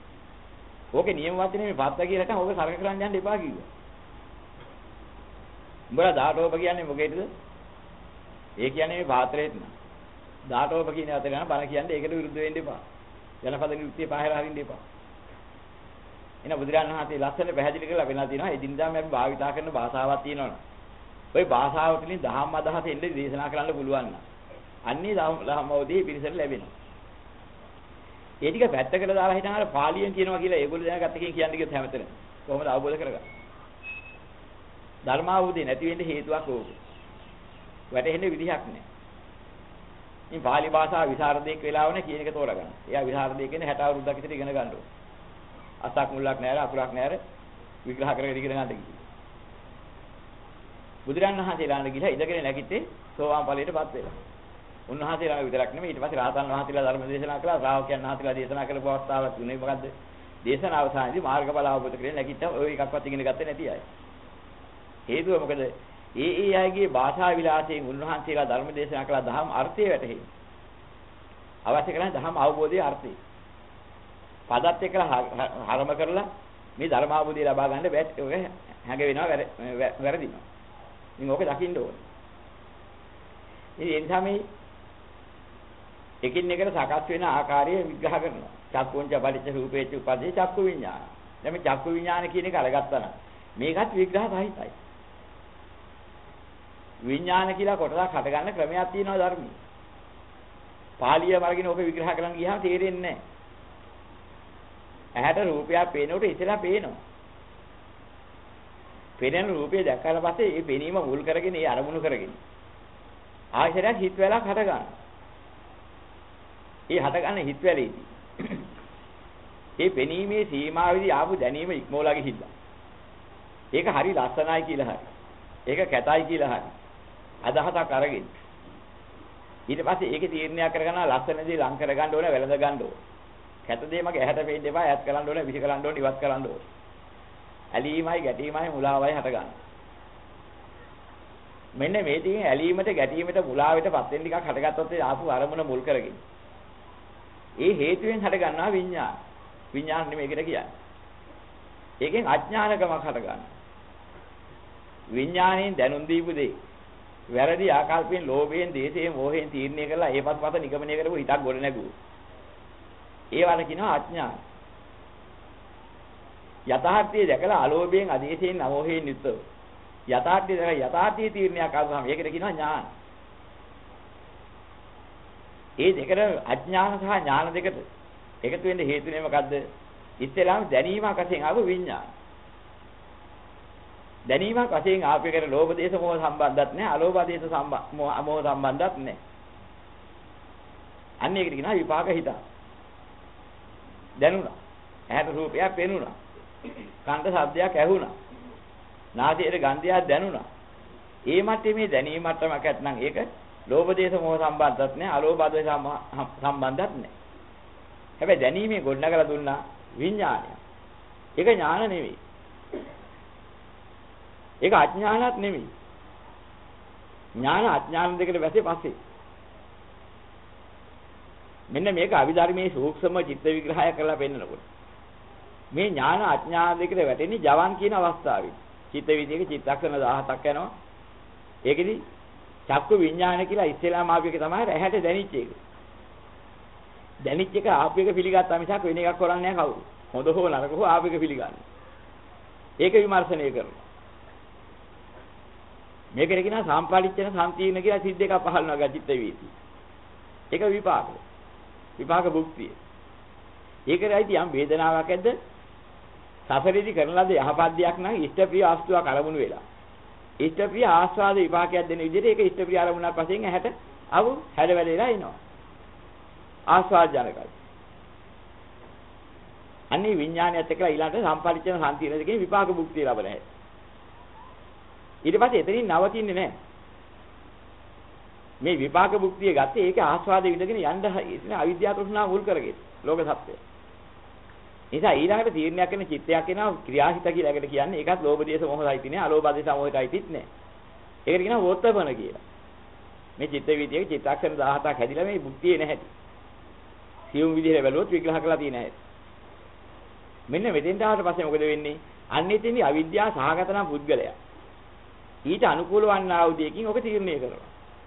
ඕකේ නියම වචනේ මේ පත්ත කියලා තමයි ඕක සරක කරන්න යන්න එපා කිව්වා. උඹලා ධාතෝප කියන්නේ මොකේද? ඒ කියන්නේ මේ පාත්‍රේට න. ධාතෝප කියන අතර යන බණ කියන්නේ ඒකට විරුද්ධ වෙන්න එපා. ජනපද නිරුක්තිය පහර හරින්න එපා. එන බුදුරජාණන් වහන්සේ ලස්සන පැහැදිලි කරලා වෙනවා තියෙනවා. එදිනදාම අපි භාවිතා කරන භාෂාවක් තියෙනවනේ. ওই භාෂාව තුළින් දහම් අදහස එන්නේ දේශනා කරන්න පුළුවන් නම් අන්නේ දහම් අවදී පිරිසට ලැබෙනවා. ඒ ටික පැත්තකට දාලා හිටන් අර පාලියෙන් කියනවා කියලා ඒගොල්ලෝ දැනගත්ත එකෙන් කියන්නේ කිව්වොත් හැමතැනම කොහොමද අවබෝධ කරගන්නේ? ධර්මාවබෝධය නැති වෙන්න හේතුවක් ඕක. වැටෙන්නේ විදිහක් නැහැ. මේ පාලි භාෂාව විසරදයක් වෙලාවනේ කියන එක තෝරගන්න. එයා විසරදයක් කියන්නේ 60 අවුරුද්දක් විතර ඉගෙන ගන්න ඕනේ. අසක් මුල්ලක් නැහැ අකුරක් නැහැ විග්‍රහ කරගෙන ඉගෙන ගන්න කිව්වා. බුදුරණන් වහන්සේලාට ගිහිලා ඉඳගෙන නැගිටේ සෝවාන් ඵලයටපත් වෙලා. උන්වහන්සේලා විතරක් නෙමෙයි ඊට පස්සේ රාතන් වහන්සේලා ධර්ම දේශනා කළා ශ්‍රාවකයන් වහන්සේලා දේශනා කරපු අවස්ථාවක් තුනේ මොකද්ද? දේශන අවසානයේදී මාර්ගඵල අවබෝධ කරගෙන නැගිට්ටා ඔය එකක්වත් ඉගෙන ගත්තේ නැති අය. හේතුව මොකද? ඒ අයගේ භාෂා විලාසයෙන් උන්වහන්සේලා ධර්ම දේශනා කළා දහම් අර්ථය වැටහෙයි. අවශ්‍ය කරන්නේ දහම් අවබෝධයේ අර්ථය. පදත් එක්කලා හරම කරලා මේ ධර්ම අවබෝධය ලබා ගන්න බැහැ. ඔය හැඟ වෙනවා වැරදිනවා. ඉතින් ඕක දකින්න ඕනේ. ඉතින් ඒ නිසා මේ එකින් එකට සකස් වෙන ආකාරය විග්‍රහ කරනවා. චක්කුංච පටිච්ච රූපේච උපදී චක්කු විඥාන. දැන් මේ චක්කු විඥාන කියන එක අරගත්තා නම් මේකත් විග්‍රහ සහිතයි. විඥාන කියලා කොටසක් හටගන්න ක්‍රමයක් තියෙනවා ධර්මයේ. පාලිය වර්ගින ඕක විග්‍රහ කරන්න ගියාම තේරෙන්නේ නැහැ. ඇහැට රූපයක් පේනකොට ඉතලා පේනවා. පේන රූපය දැක්කාට පස්සේ ඒ පෙනීම මුල් කරගෙන ඒ අරමුණු කරගෙන ආයතරයක් හිත වෙලක් හට ගන්නවා. ඒ හටගන්න හිත වැලේදී ඒ පෙනීමේ සීමාවෙදී ආපු දැනීම ඉක්මෝලා ගිහිල්ලා. ඒක හරි ලස්සනයි කියලා හරි. ඒක කැතයි කියලා හරි. අදහසක් අරගෙන ඊට පස්සේ ඒකේ තීරණයක් කරගන්නවා ලස්සනදී ලං කරගන්න ඕනේ වැළඳ ගන්න ඕනේ. කැත දේ මගේ ඇහැට පේන්න එපා ඈත් කරන්න ඕනේ විසි කරන්න ඕනේ ඉවත් කරන්න ඕනේ. ඇලීමයි ගැටීමයි මුලාවයි හට ගන්න. මෙන්න මේ ටිකෙන් ඇලීමට ගැටීමට මුලාවටපත් වෙන ටිකක් හටගත්තොත් ඒ ආපු අරමුණ මුල් කරගෙන. ඒ හේතුවෙන් හට ගන්නවා විඥාන. විඥාන නෙමෙයි ඒකට කියන්නේ. ඒකෙන් අඥානකමක් හට ගන්නවා. විඥාණයෙන් දැනුම් දීපු දේ වැරදි ආකල්පයෙන් ලෝභයෙන්, දේශයෙන්, මෝහයෙන් තීරණය කරලා ඒපත්පත නිගමනය කරපු හිතක් ගොඩ නැගුවෝ. ඒවට කියනවා අඥාන. යථාර්ථය දැකලා අලෝභයෙන්, අදේශයෙන්, අමෝහයෙන් යුක්තව. යථාර්ථය දැකලා යථාර්ථයේ තීරණයක් ආවම ඒකට කියනවා ඥාන. ඒ දෙකට අඥාන සහ ඥාන දෙකට එකතු වෙන්න හේතුනේ මොකද්ද? ඉස්සෙල්ලාම දැනීමක් වශයෙන් ආව විඥාන. දැනීමක් වශයෙන් ආපේකට ලෝභ දේශ මොහ සම්බන්ධත් නැහැ, අලෝභ දේශ මොහ සම්බන්ධත් නැහැ. අන්න ඒකට කියනවා විපාක හිත. දැනුණා. ඇහැට රූපයක් පෙනුණා. කනට ශබ්දයක් ඇහුණා. නාසයට ගන්ධයක් දැනුණා. ඒ මට්ටමේ දැනීම මට්ටමක් ඇත්නම් ඒක ලෝභ දේශ මොහ සම්බන්ධත් නැහැ, අලෝභ දේශ සම්බන්ධත් නැහැ. හැබැයි දැනීමේ ගොඩනගලා දුන්නා විඥානය. ඒක ඥාන නෙවෙයි. ඒක අඥානත් නෙවෙයි. ඥාන අඥාන දෙකට වැසේ පස්සේ. මෙන්න මේක අභිධර්මයේ සූක්ෂම චිත්ත විග්‍රහය කරලා පෙන්නනකොට. මේ ඥාන අඥාන දෙකට වැටෙන්නේ ජවන් කියන අවස්ථාවේ. චිත්ත විදියක චිත්තක්ෂණ 17ක් යනවා. ඒකෙදි චක්කු විඥාන කියලා ඉස්සෙල්ලාම ආපු එක තමයි ඇහැට දැනිච්ච එක. දැනිච්ච එක ආපු එක පිළිගත්තා මිසක් වෙන එකක් කරන්නේ නැහැ කවුරු. හොඳ හෝ නරක හෝ ආපු එක පිළිගන්නේ. ඒක විමර්ශනය කරනවා. මේකට කියනවා සම්පාදිච්චන සම්පීර්ණ කියලා සිද්ද එකක් පහළනවා ගචිත්ත වේති. ඒක විපාක. විපාක භුක්තිය. ඒකයි යම් වේදනාවක් ඇද්ද? සසරේදී කරන ලද යහපත් දෙයක් නම් ඉෂ්ට ප්‍රිය ආස්තුවක් අරමුණු වෙලා. ඉෂ්ට ප්‍රිය ආස්වාද විපාකයක් දෙන විදිහට ඒක ඉෂ්ට ප්‍රිය අරමුණක් වශයෙන් ඇහැට අවු හැඩ වැළේලා එනවා. ආස්වාද ජනකයි. අන්නේ විඥානයත් එක්කලා ඊළඟට සම්පාදිච්චන සම්පීර්ණ දෙකේ විපාක භුක්තිය ලබන හැටි. ඊට පස්සේ එතනින් නවතින්නේ නැහැ. මේ විපාක භුක්තිය ගත්තේ ඒක ආස්වාද විඳගෙන යන්න අවිද්‍යාව තෘෂ්ණාව මුල් කරගෙන ලෝක සත්‍යය. නිසා ඊළඟට තීරණයක් වෙන චිත්තයක් එනවා ක්‍රියාහිත කියලා එකට කියන්නේ ඒකත් ලෝභ දේශ මොහොතයි තිනේ අලෝභ දේශ මොහොතයි තිත් නෑ. ඒකට කියනවා වෝත්තපන කියලා. මේ චිත්ත විදියේ චිත්තක්ෂණ 17ක් හැදිලා මේ භුක්තිය නැහැටි. සියුම් විදිහට බැලුවොත් විග්‍රහ කරලා තියෙන හැටි. මෙන්න මෙතෙන්ට ආවට පස්සේ මොකද වෙන්නේ? අන්නේ තියෙන්නේ අවිද්‍යාව සහගත නම් පුද්ගලයා. ඊට අනුකූල වන්නා වූ දෙයකින් ඔක තීරණය කරනවා.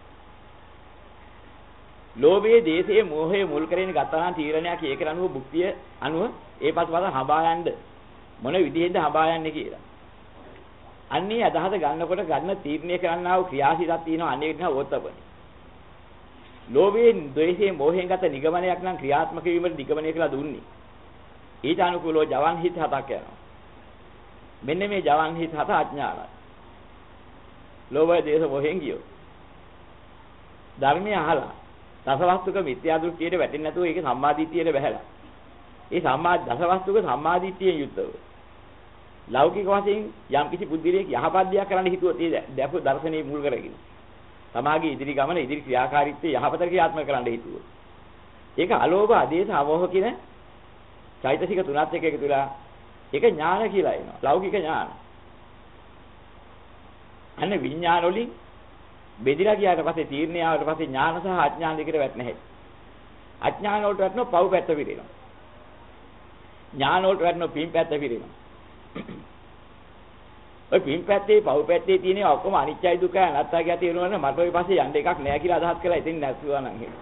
ලෝභයේ, දේශයේ, මෝහයේ මුල් කරගෙන ගත්තා නම් තීරණයක් ඒකේ අනුව භුක්තිය අනුව ඒ පසුපස හඹා යන්න මොන විදිහෙන්ද හඹා යන්නේ කියලා. අන්නේ අදහස ගන්නකොට ගන්න තීරණය කරන්නා වූ ක්‍රියාශීලතාවක් තියෙනවා. අන්නේ විදිහ ඕතපන. ලෝභයෙන්, ද්වේෂයෙන්, මෝහයෙන් ගත නිගමනයක් නම් ක්‍රියාත්මක වීමට නිගමනය කියලා දුන්නේ. ඊට අනුකූලව ජවන් හිත හතක් යනවා. මෙන්න මේ ජවන් හිත හත අඥානයි. ලෝභය, දේශ, මොහෙන් ගියෝ. ධර්මය අහලා දසවස්තුක මිත්‍යා දෘෂ්ටියට වැටෙන්නේ නැතුව ඒක සම්මාදිට්ඨියට බහැලා. ඒ දසවස්තුක සම්මාදිට්ඨියෙන් යුක්තව. ලෞකික වශයෙන් යම් කිසි බුද්ධිලයක් යහපත් දෙයක් කරන්න හිතුවොත් ඒ දැපු දර්ශනේ මුල් කරගෙන. තමාගේ ඉදිරි ගමන, ඉදිරි ක්‍රියාකාරීත්වය යහපත ක්‍රියාත්මක කරන්න හිතුවොත්. ඒක අලෝභ, ආදේශ, අමෝහ කියන චෛතසික තුනත් එක්ක එකතු වෙලා ඒක ඥාන කියලා එනවා. ලෞකික ඥාන. අනේ විඥාන වලින් බෙදිලා ගියාට පස්සේ තීර්ණය ආවට පස්සේ ඥාන සහ අඥාන දෙකට වැටෙන්නේ නැහැ. අඥාන වලට වැටෙනවා පව් පැත්ත පිරෙනවා. ඥාන වලට වැටෙනවා පින් පැත්ත පිරෙනවා. ඔය පින් පැත්තේ පව් පැත්තේ තියෙන ඔක්කොම අනිත්‍යයි දුකයි අනාත්තයි කියලා තේරුණා මට ඔය පස්සේ යන්න එකක් නැහැ කියලා අදහස් කළා. ඉතින් නැතුවා නම් එහෙම.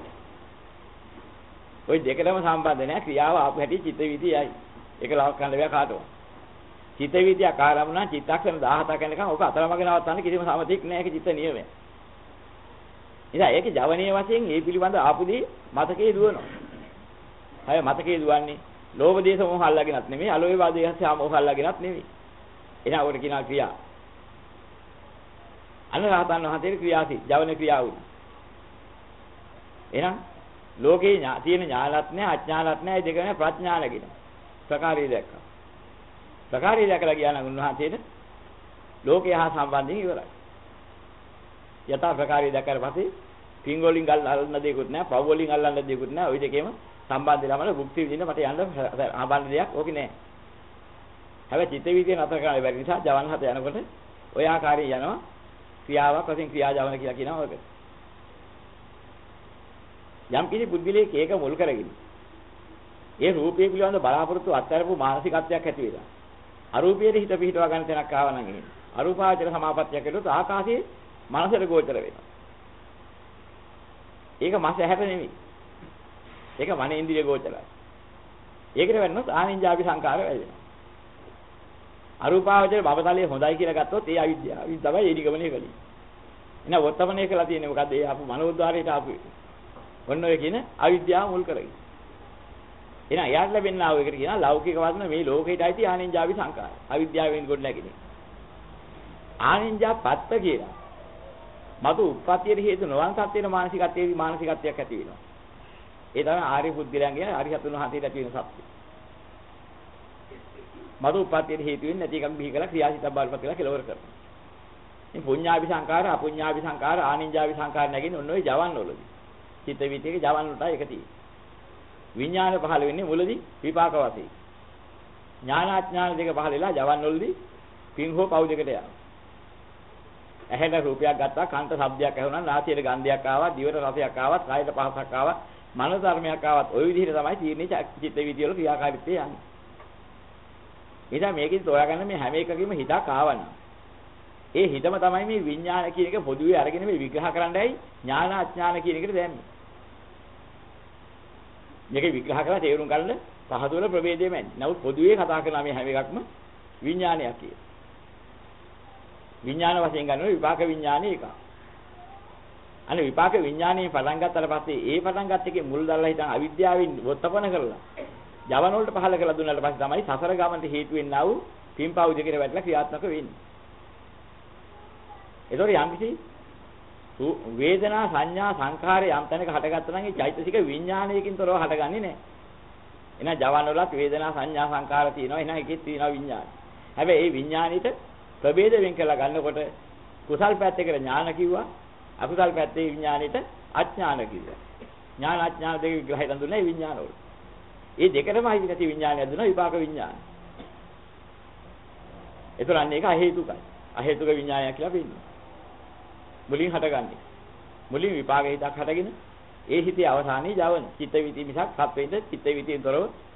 ඔය දෙකටම සම්බන්ධ නැහැ. ක්‍රියාව ආපු හැටි චිත්ත වීතියයි. ඒක ලවක් ගන්න බෑ කාටවත්. චිත්ත වීතිය ආකාරමුණා චිත්තක්ෂණ 17ක් යනකම් ඔක අතරමඟ නවත්තන්න කිසිම සමතියක් නැහැ. ඒක චිත්ත නියමයි. ඉතින් ඒකේ ජවනීය වශයෙන් මේ පිළිබඳ ආපුදී මතකයේ දුවනවා. අය මතකයේ දුවන්නේ ලෝභ දේශ මොහ අල්ලගෙනත් නෙමෙයි, අලෝභ වාදේශ මොහ අල්ලගෙනත් නෙමෙයි. එනවා ඔකට කියනවා ක්‍රියා. අනුරාතන් වහන්සේගේ ක්‍රියාසි, ජවන ක්‍රියාවුයි. එහෙනම් ලෝකේ තියෙන ඥානත් නැහැ, අඥානත් නැහැ, ඒ දෙක නැහැ ප්‍රඥාන කියන. ප්‍රකාරය දැක්කා. ප්‍රකාරය දැකලා ගියා නම් උන්වහන්සේට ලෝකේ හා සම්බන්ධයෙන් ඉවරයි. යථා ප්‍රකාරය දැක්කට පස්සේ පින් වලින් අල්ලන්න දෙයක්වත් නැහැ, පව් වලින් අල්ලන්න දෙයක්වත් නැහැ. ওই දෙකේම සම්බන්ධ ළමල භුක්ති විඳින්න මට යන්න ආබන්ධ දෙයක් ඕකේ නැහැ. හැබැයි චිත්ත වීතිය නතර කරන්න බැරි නිසා ජවන් හත යනකොට ඔය ආකාරයෙන් යනවා. ක්‍රියාවක් වශයෙන් ක්‍රියා ජවන කියලා කියනවා ඔක. යම් කිසි බුද්ධිලේක ඒක මුල් කරගෙන ඒ රූපය පිළිබඳ බලාපොරොත්තු අත්හැරපු මානසිකත්වයක් ඇති වෙලා අරූපයේ හිත පිහිටවා ගන්න තැනක් ආව නම් එහෙම අරූපාවචර සමාපත්තියක් ඇතුළත ආකාශයේ මනසට ගෝචර වෙනවා. ඒක මස ඇහැට නෙමෙයි. ඒක මන ඉන්ද්‍රිය ගෝචරයි. ඒකට වෙන්නොත් ආනින්ජාපි සංකාර වෙනවා. අරූපාවචර භවතලයේ හොඳයි කියලා ගත්තොත් ඒ අවිද්‍යාව. ඉතින් තමයි ඒ නිගමනය කළේ. එහෙනම් වර්තමනය කළා තියෙන්නේ මොකද්ද? ඒ ආපු මනෝද්වාරයට ආපු. ඔන්න ඔය කියන අවිද්‍යාව මුල් කරගෙන. එහෙනම් එයාට ලැබෙනා වූ එකට කියනවා ලෞකික වස්න මේ ලෝකයට අයිති ආනින්ජාපි සංකාර. අවිද්‍යාවෙන් ගොඩ නැගිනේ. ආනින්ජා පත්ත කියලා. මතු උප්පත්තියට හේතු නොවන සත්‍යයේ මානසිකත්වයක් ඇති වෙනවා. ඒ තමයි ආර්ය පුද්ගලයන්ගේ අරිහතුන් වහන්සේට ඇති වෙන සත්‍ය. මතු උප්පත්තියට හේතු වෙන්නේ නැති එකක් බිහි කරලා ක්‍රියාසිත බාරපත් කරලා කෙලවර කරනවා. ඉතින් පුඤ්ඤාභි සංකාර, අපුඤ්ඤාභි සංකාර, ආනින්ජාභි සංකාර නැගින්නේ ඔන්න ඔය ජවන් වලදී. චිත්ත වීතියේ ජවන් වලට එක තියෙන්නේ. විඥාන පහළ වෙන්නේ මුලදී විපාක වශයෙන්. ඥානාඥාන දෙක පහළ වෙලා ජවන් වලදී පින් හෝ පව් දෙකට යනවා. ඇහැට රූපයක් ගත්තා, කන්ට ශබ්දයක් ඇහුණා, නාසයට ගන්ධයක් ආවා, දිවට රසයක් ආවා, කායට පහසක් ආවා, මනස ධර්මයක් ආවත් ওই විදිහට තමයි තීරණේ චිත්ත වීතිය වල ක්‍රියාකාරීත්වය යන්නේ. එදා මේකෙන් තෝරාගන්න මේ හැම එකකෙම හිතක් ආවනම් ඒ හිතම තමයි මේ විඥාන කියන එක පොදුවේ අරගෙන මේ විග්‍රහ කරන්නයි ඥාන අඥාන කියන එකට දැම්මේ. මේක විග්‍රහ කරලා තේරුම් ගන්න පහත වල ප්‍රභේදයමයි. නමුත් පොදුවේ කතා කරන මේ හැම එකක්ම විඥානයක් කියන. විඥාන වශයෙන් ගන්නවා විපාක විඥානේ එක. අනේ විපාක විඥානේ පටන් ගත්තට පස්සේ ඒ පටන් ගත්ත එකේ මුල් දැල්ලා හිටන් අවිද්‍යාවෙන් වොත්තපන කරලා ජවන වලට පහල කරලා දුන්නාට පස්සේ තමයි සසර ගමනට හේතු වෙන්නා වූ පින්පව් දෙකේ වැටලා ක්‍රියාත්මක වෙන්නේ. ඒතකොට යම්කිසි වේදනා සංඥා සංඛාර යම් තැනක හටගත්තා නම් ඒ චෛතසික විඥානයකින් තොරව හටගන්නේ නැහැ. එහෙනම් ජවන වලත් වේදනා සංඥා සංඛාර තියෙනවා. එහෙනම් එකෙත් තියෙනවා විඥාන. හැබැයි ඒ විඥානෙට ප්‍රභේද වෙන් කරලා ගන්නකොට කුසල් පැත්තේකට ඥාන කිව්වා. අකුසල් පැත්තේ විඥානෙට අඥාන කිව්වා. ඥාන අඥාන දෙක විග්‍රහය දුන්නා විඥාන වල. ඒ දෙකටම අයිති නැති විඥානය දුන්නා විපාක විඥාන. ඒතර අන්න ඒක අහේතුකයි. අහේතුක විඥානය කියලා වෙන්නේ. මුලින් හටගන්නේ. මුලින් විපාක හිතක් හටගෙන ඒ හිතේ අවසානයේ ජවන චිත්ත වීති මිසක් සත්වෙින්ද චිත්ත වීතියෙන් තොරව ඉන්ද්‍රිය පහෙන්ම හෝ හයකින්ම වීති නැතුව හිත හටගන්නේ නැහැ.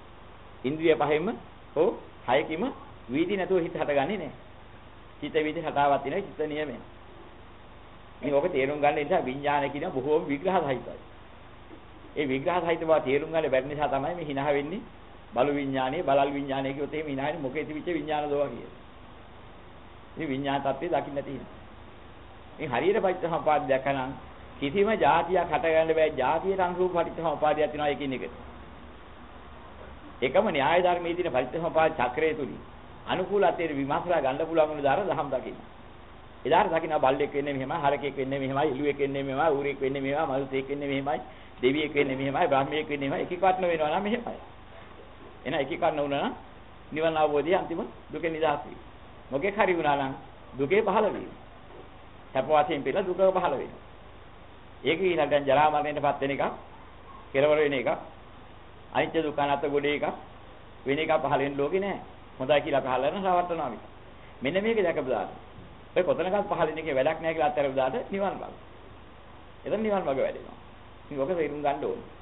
චිත්ත වීති රටාවක් තියෙනවා චිත්ත නියමයි. මේ ඔක තේරුම් ගන්න නිසා විඥානය කියන බොහෝම විග්‍රහ සහිතයි. ඒ විග්‍රහ සහිත බව තේරුම් ගන්න බැරි නිසා තමයි මේ hina වෙන්නේ. බලු විඥානයේ බලල් විඥානයේ කියොත් එහෙම hina වෙන්නේ මොකේද විච විඥාන දෝවා කියන්නේ. මේ විඥාන tattve දකින්න තියෙනවා. මේ හරියට පටිච්චසමුපාද දැකනනම් කිසිම જાතියක් හට ගන්න බෑ. જાතියට අනුරූප පටිච්චසමුපාදයක් තියෙනවා එකින් එකට. එකම න්‍යාය ධර්මයේ තියෙන පටිච්චසමුපාද චක්‍රය තුලින් අනුකූල අතේ විමර්ශලා ගන්න පුළුවන් වුණ දාර දහම් දකින්න. එදාට දකින්න බල්ලෙක් වෙන්නේ මෙහෙමයි, හරකෙක් වෙන්නේ මෙහෙමයි, එළුවෙක් වෙන්නේ මෙහෙමයි, ඌරෙක් වෙන්නේ මෙහෙමයි, මනුස්සයෙක් වෙන්නේ මෙහෙමයි, දෙවියෙක් වෙන්නේ මෙහෙමයි, බ්‍රහ්මයෙක් වෙන්නේ මෙහෙමයි. එකකටන වෙනවා නම් මෙහෙමයි. එන එකකටන වුණා නම් නිවන අවබෝධය අන්තිම දුකෙන් නිදහස් වෙයි. මොකෙක් හරි වුණා නම් දුකේ පහළ වෙයි. සැප වාසයෙන් පිළ දුක පහළ වෙනවා. ඒක ඊළඟ දැන් ජරා මරණයටපත් වෙන එක, කෙලවර වෙන එක, අනිත්‍ය දුක්ඛ අනාත්ම ගොඩේ එක වෙන එක පහළ වෙන ලෝකේ නෑ. හොඳයි කියලා පහළ වෙන සාවර්තනවා මිස. මෙන්න මේක දැකපු දාන්න. ඔය කොතනකත් පහළ වෙන එකේ වැඩක් නෑ කියලා අත්හැරපු දාට නිවන් මාර්ගය. එතන නිවන් මාර්ගය වැඩෙනවා. ඉතින් ඔක තේරුම් ගන්න ඕනේ.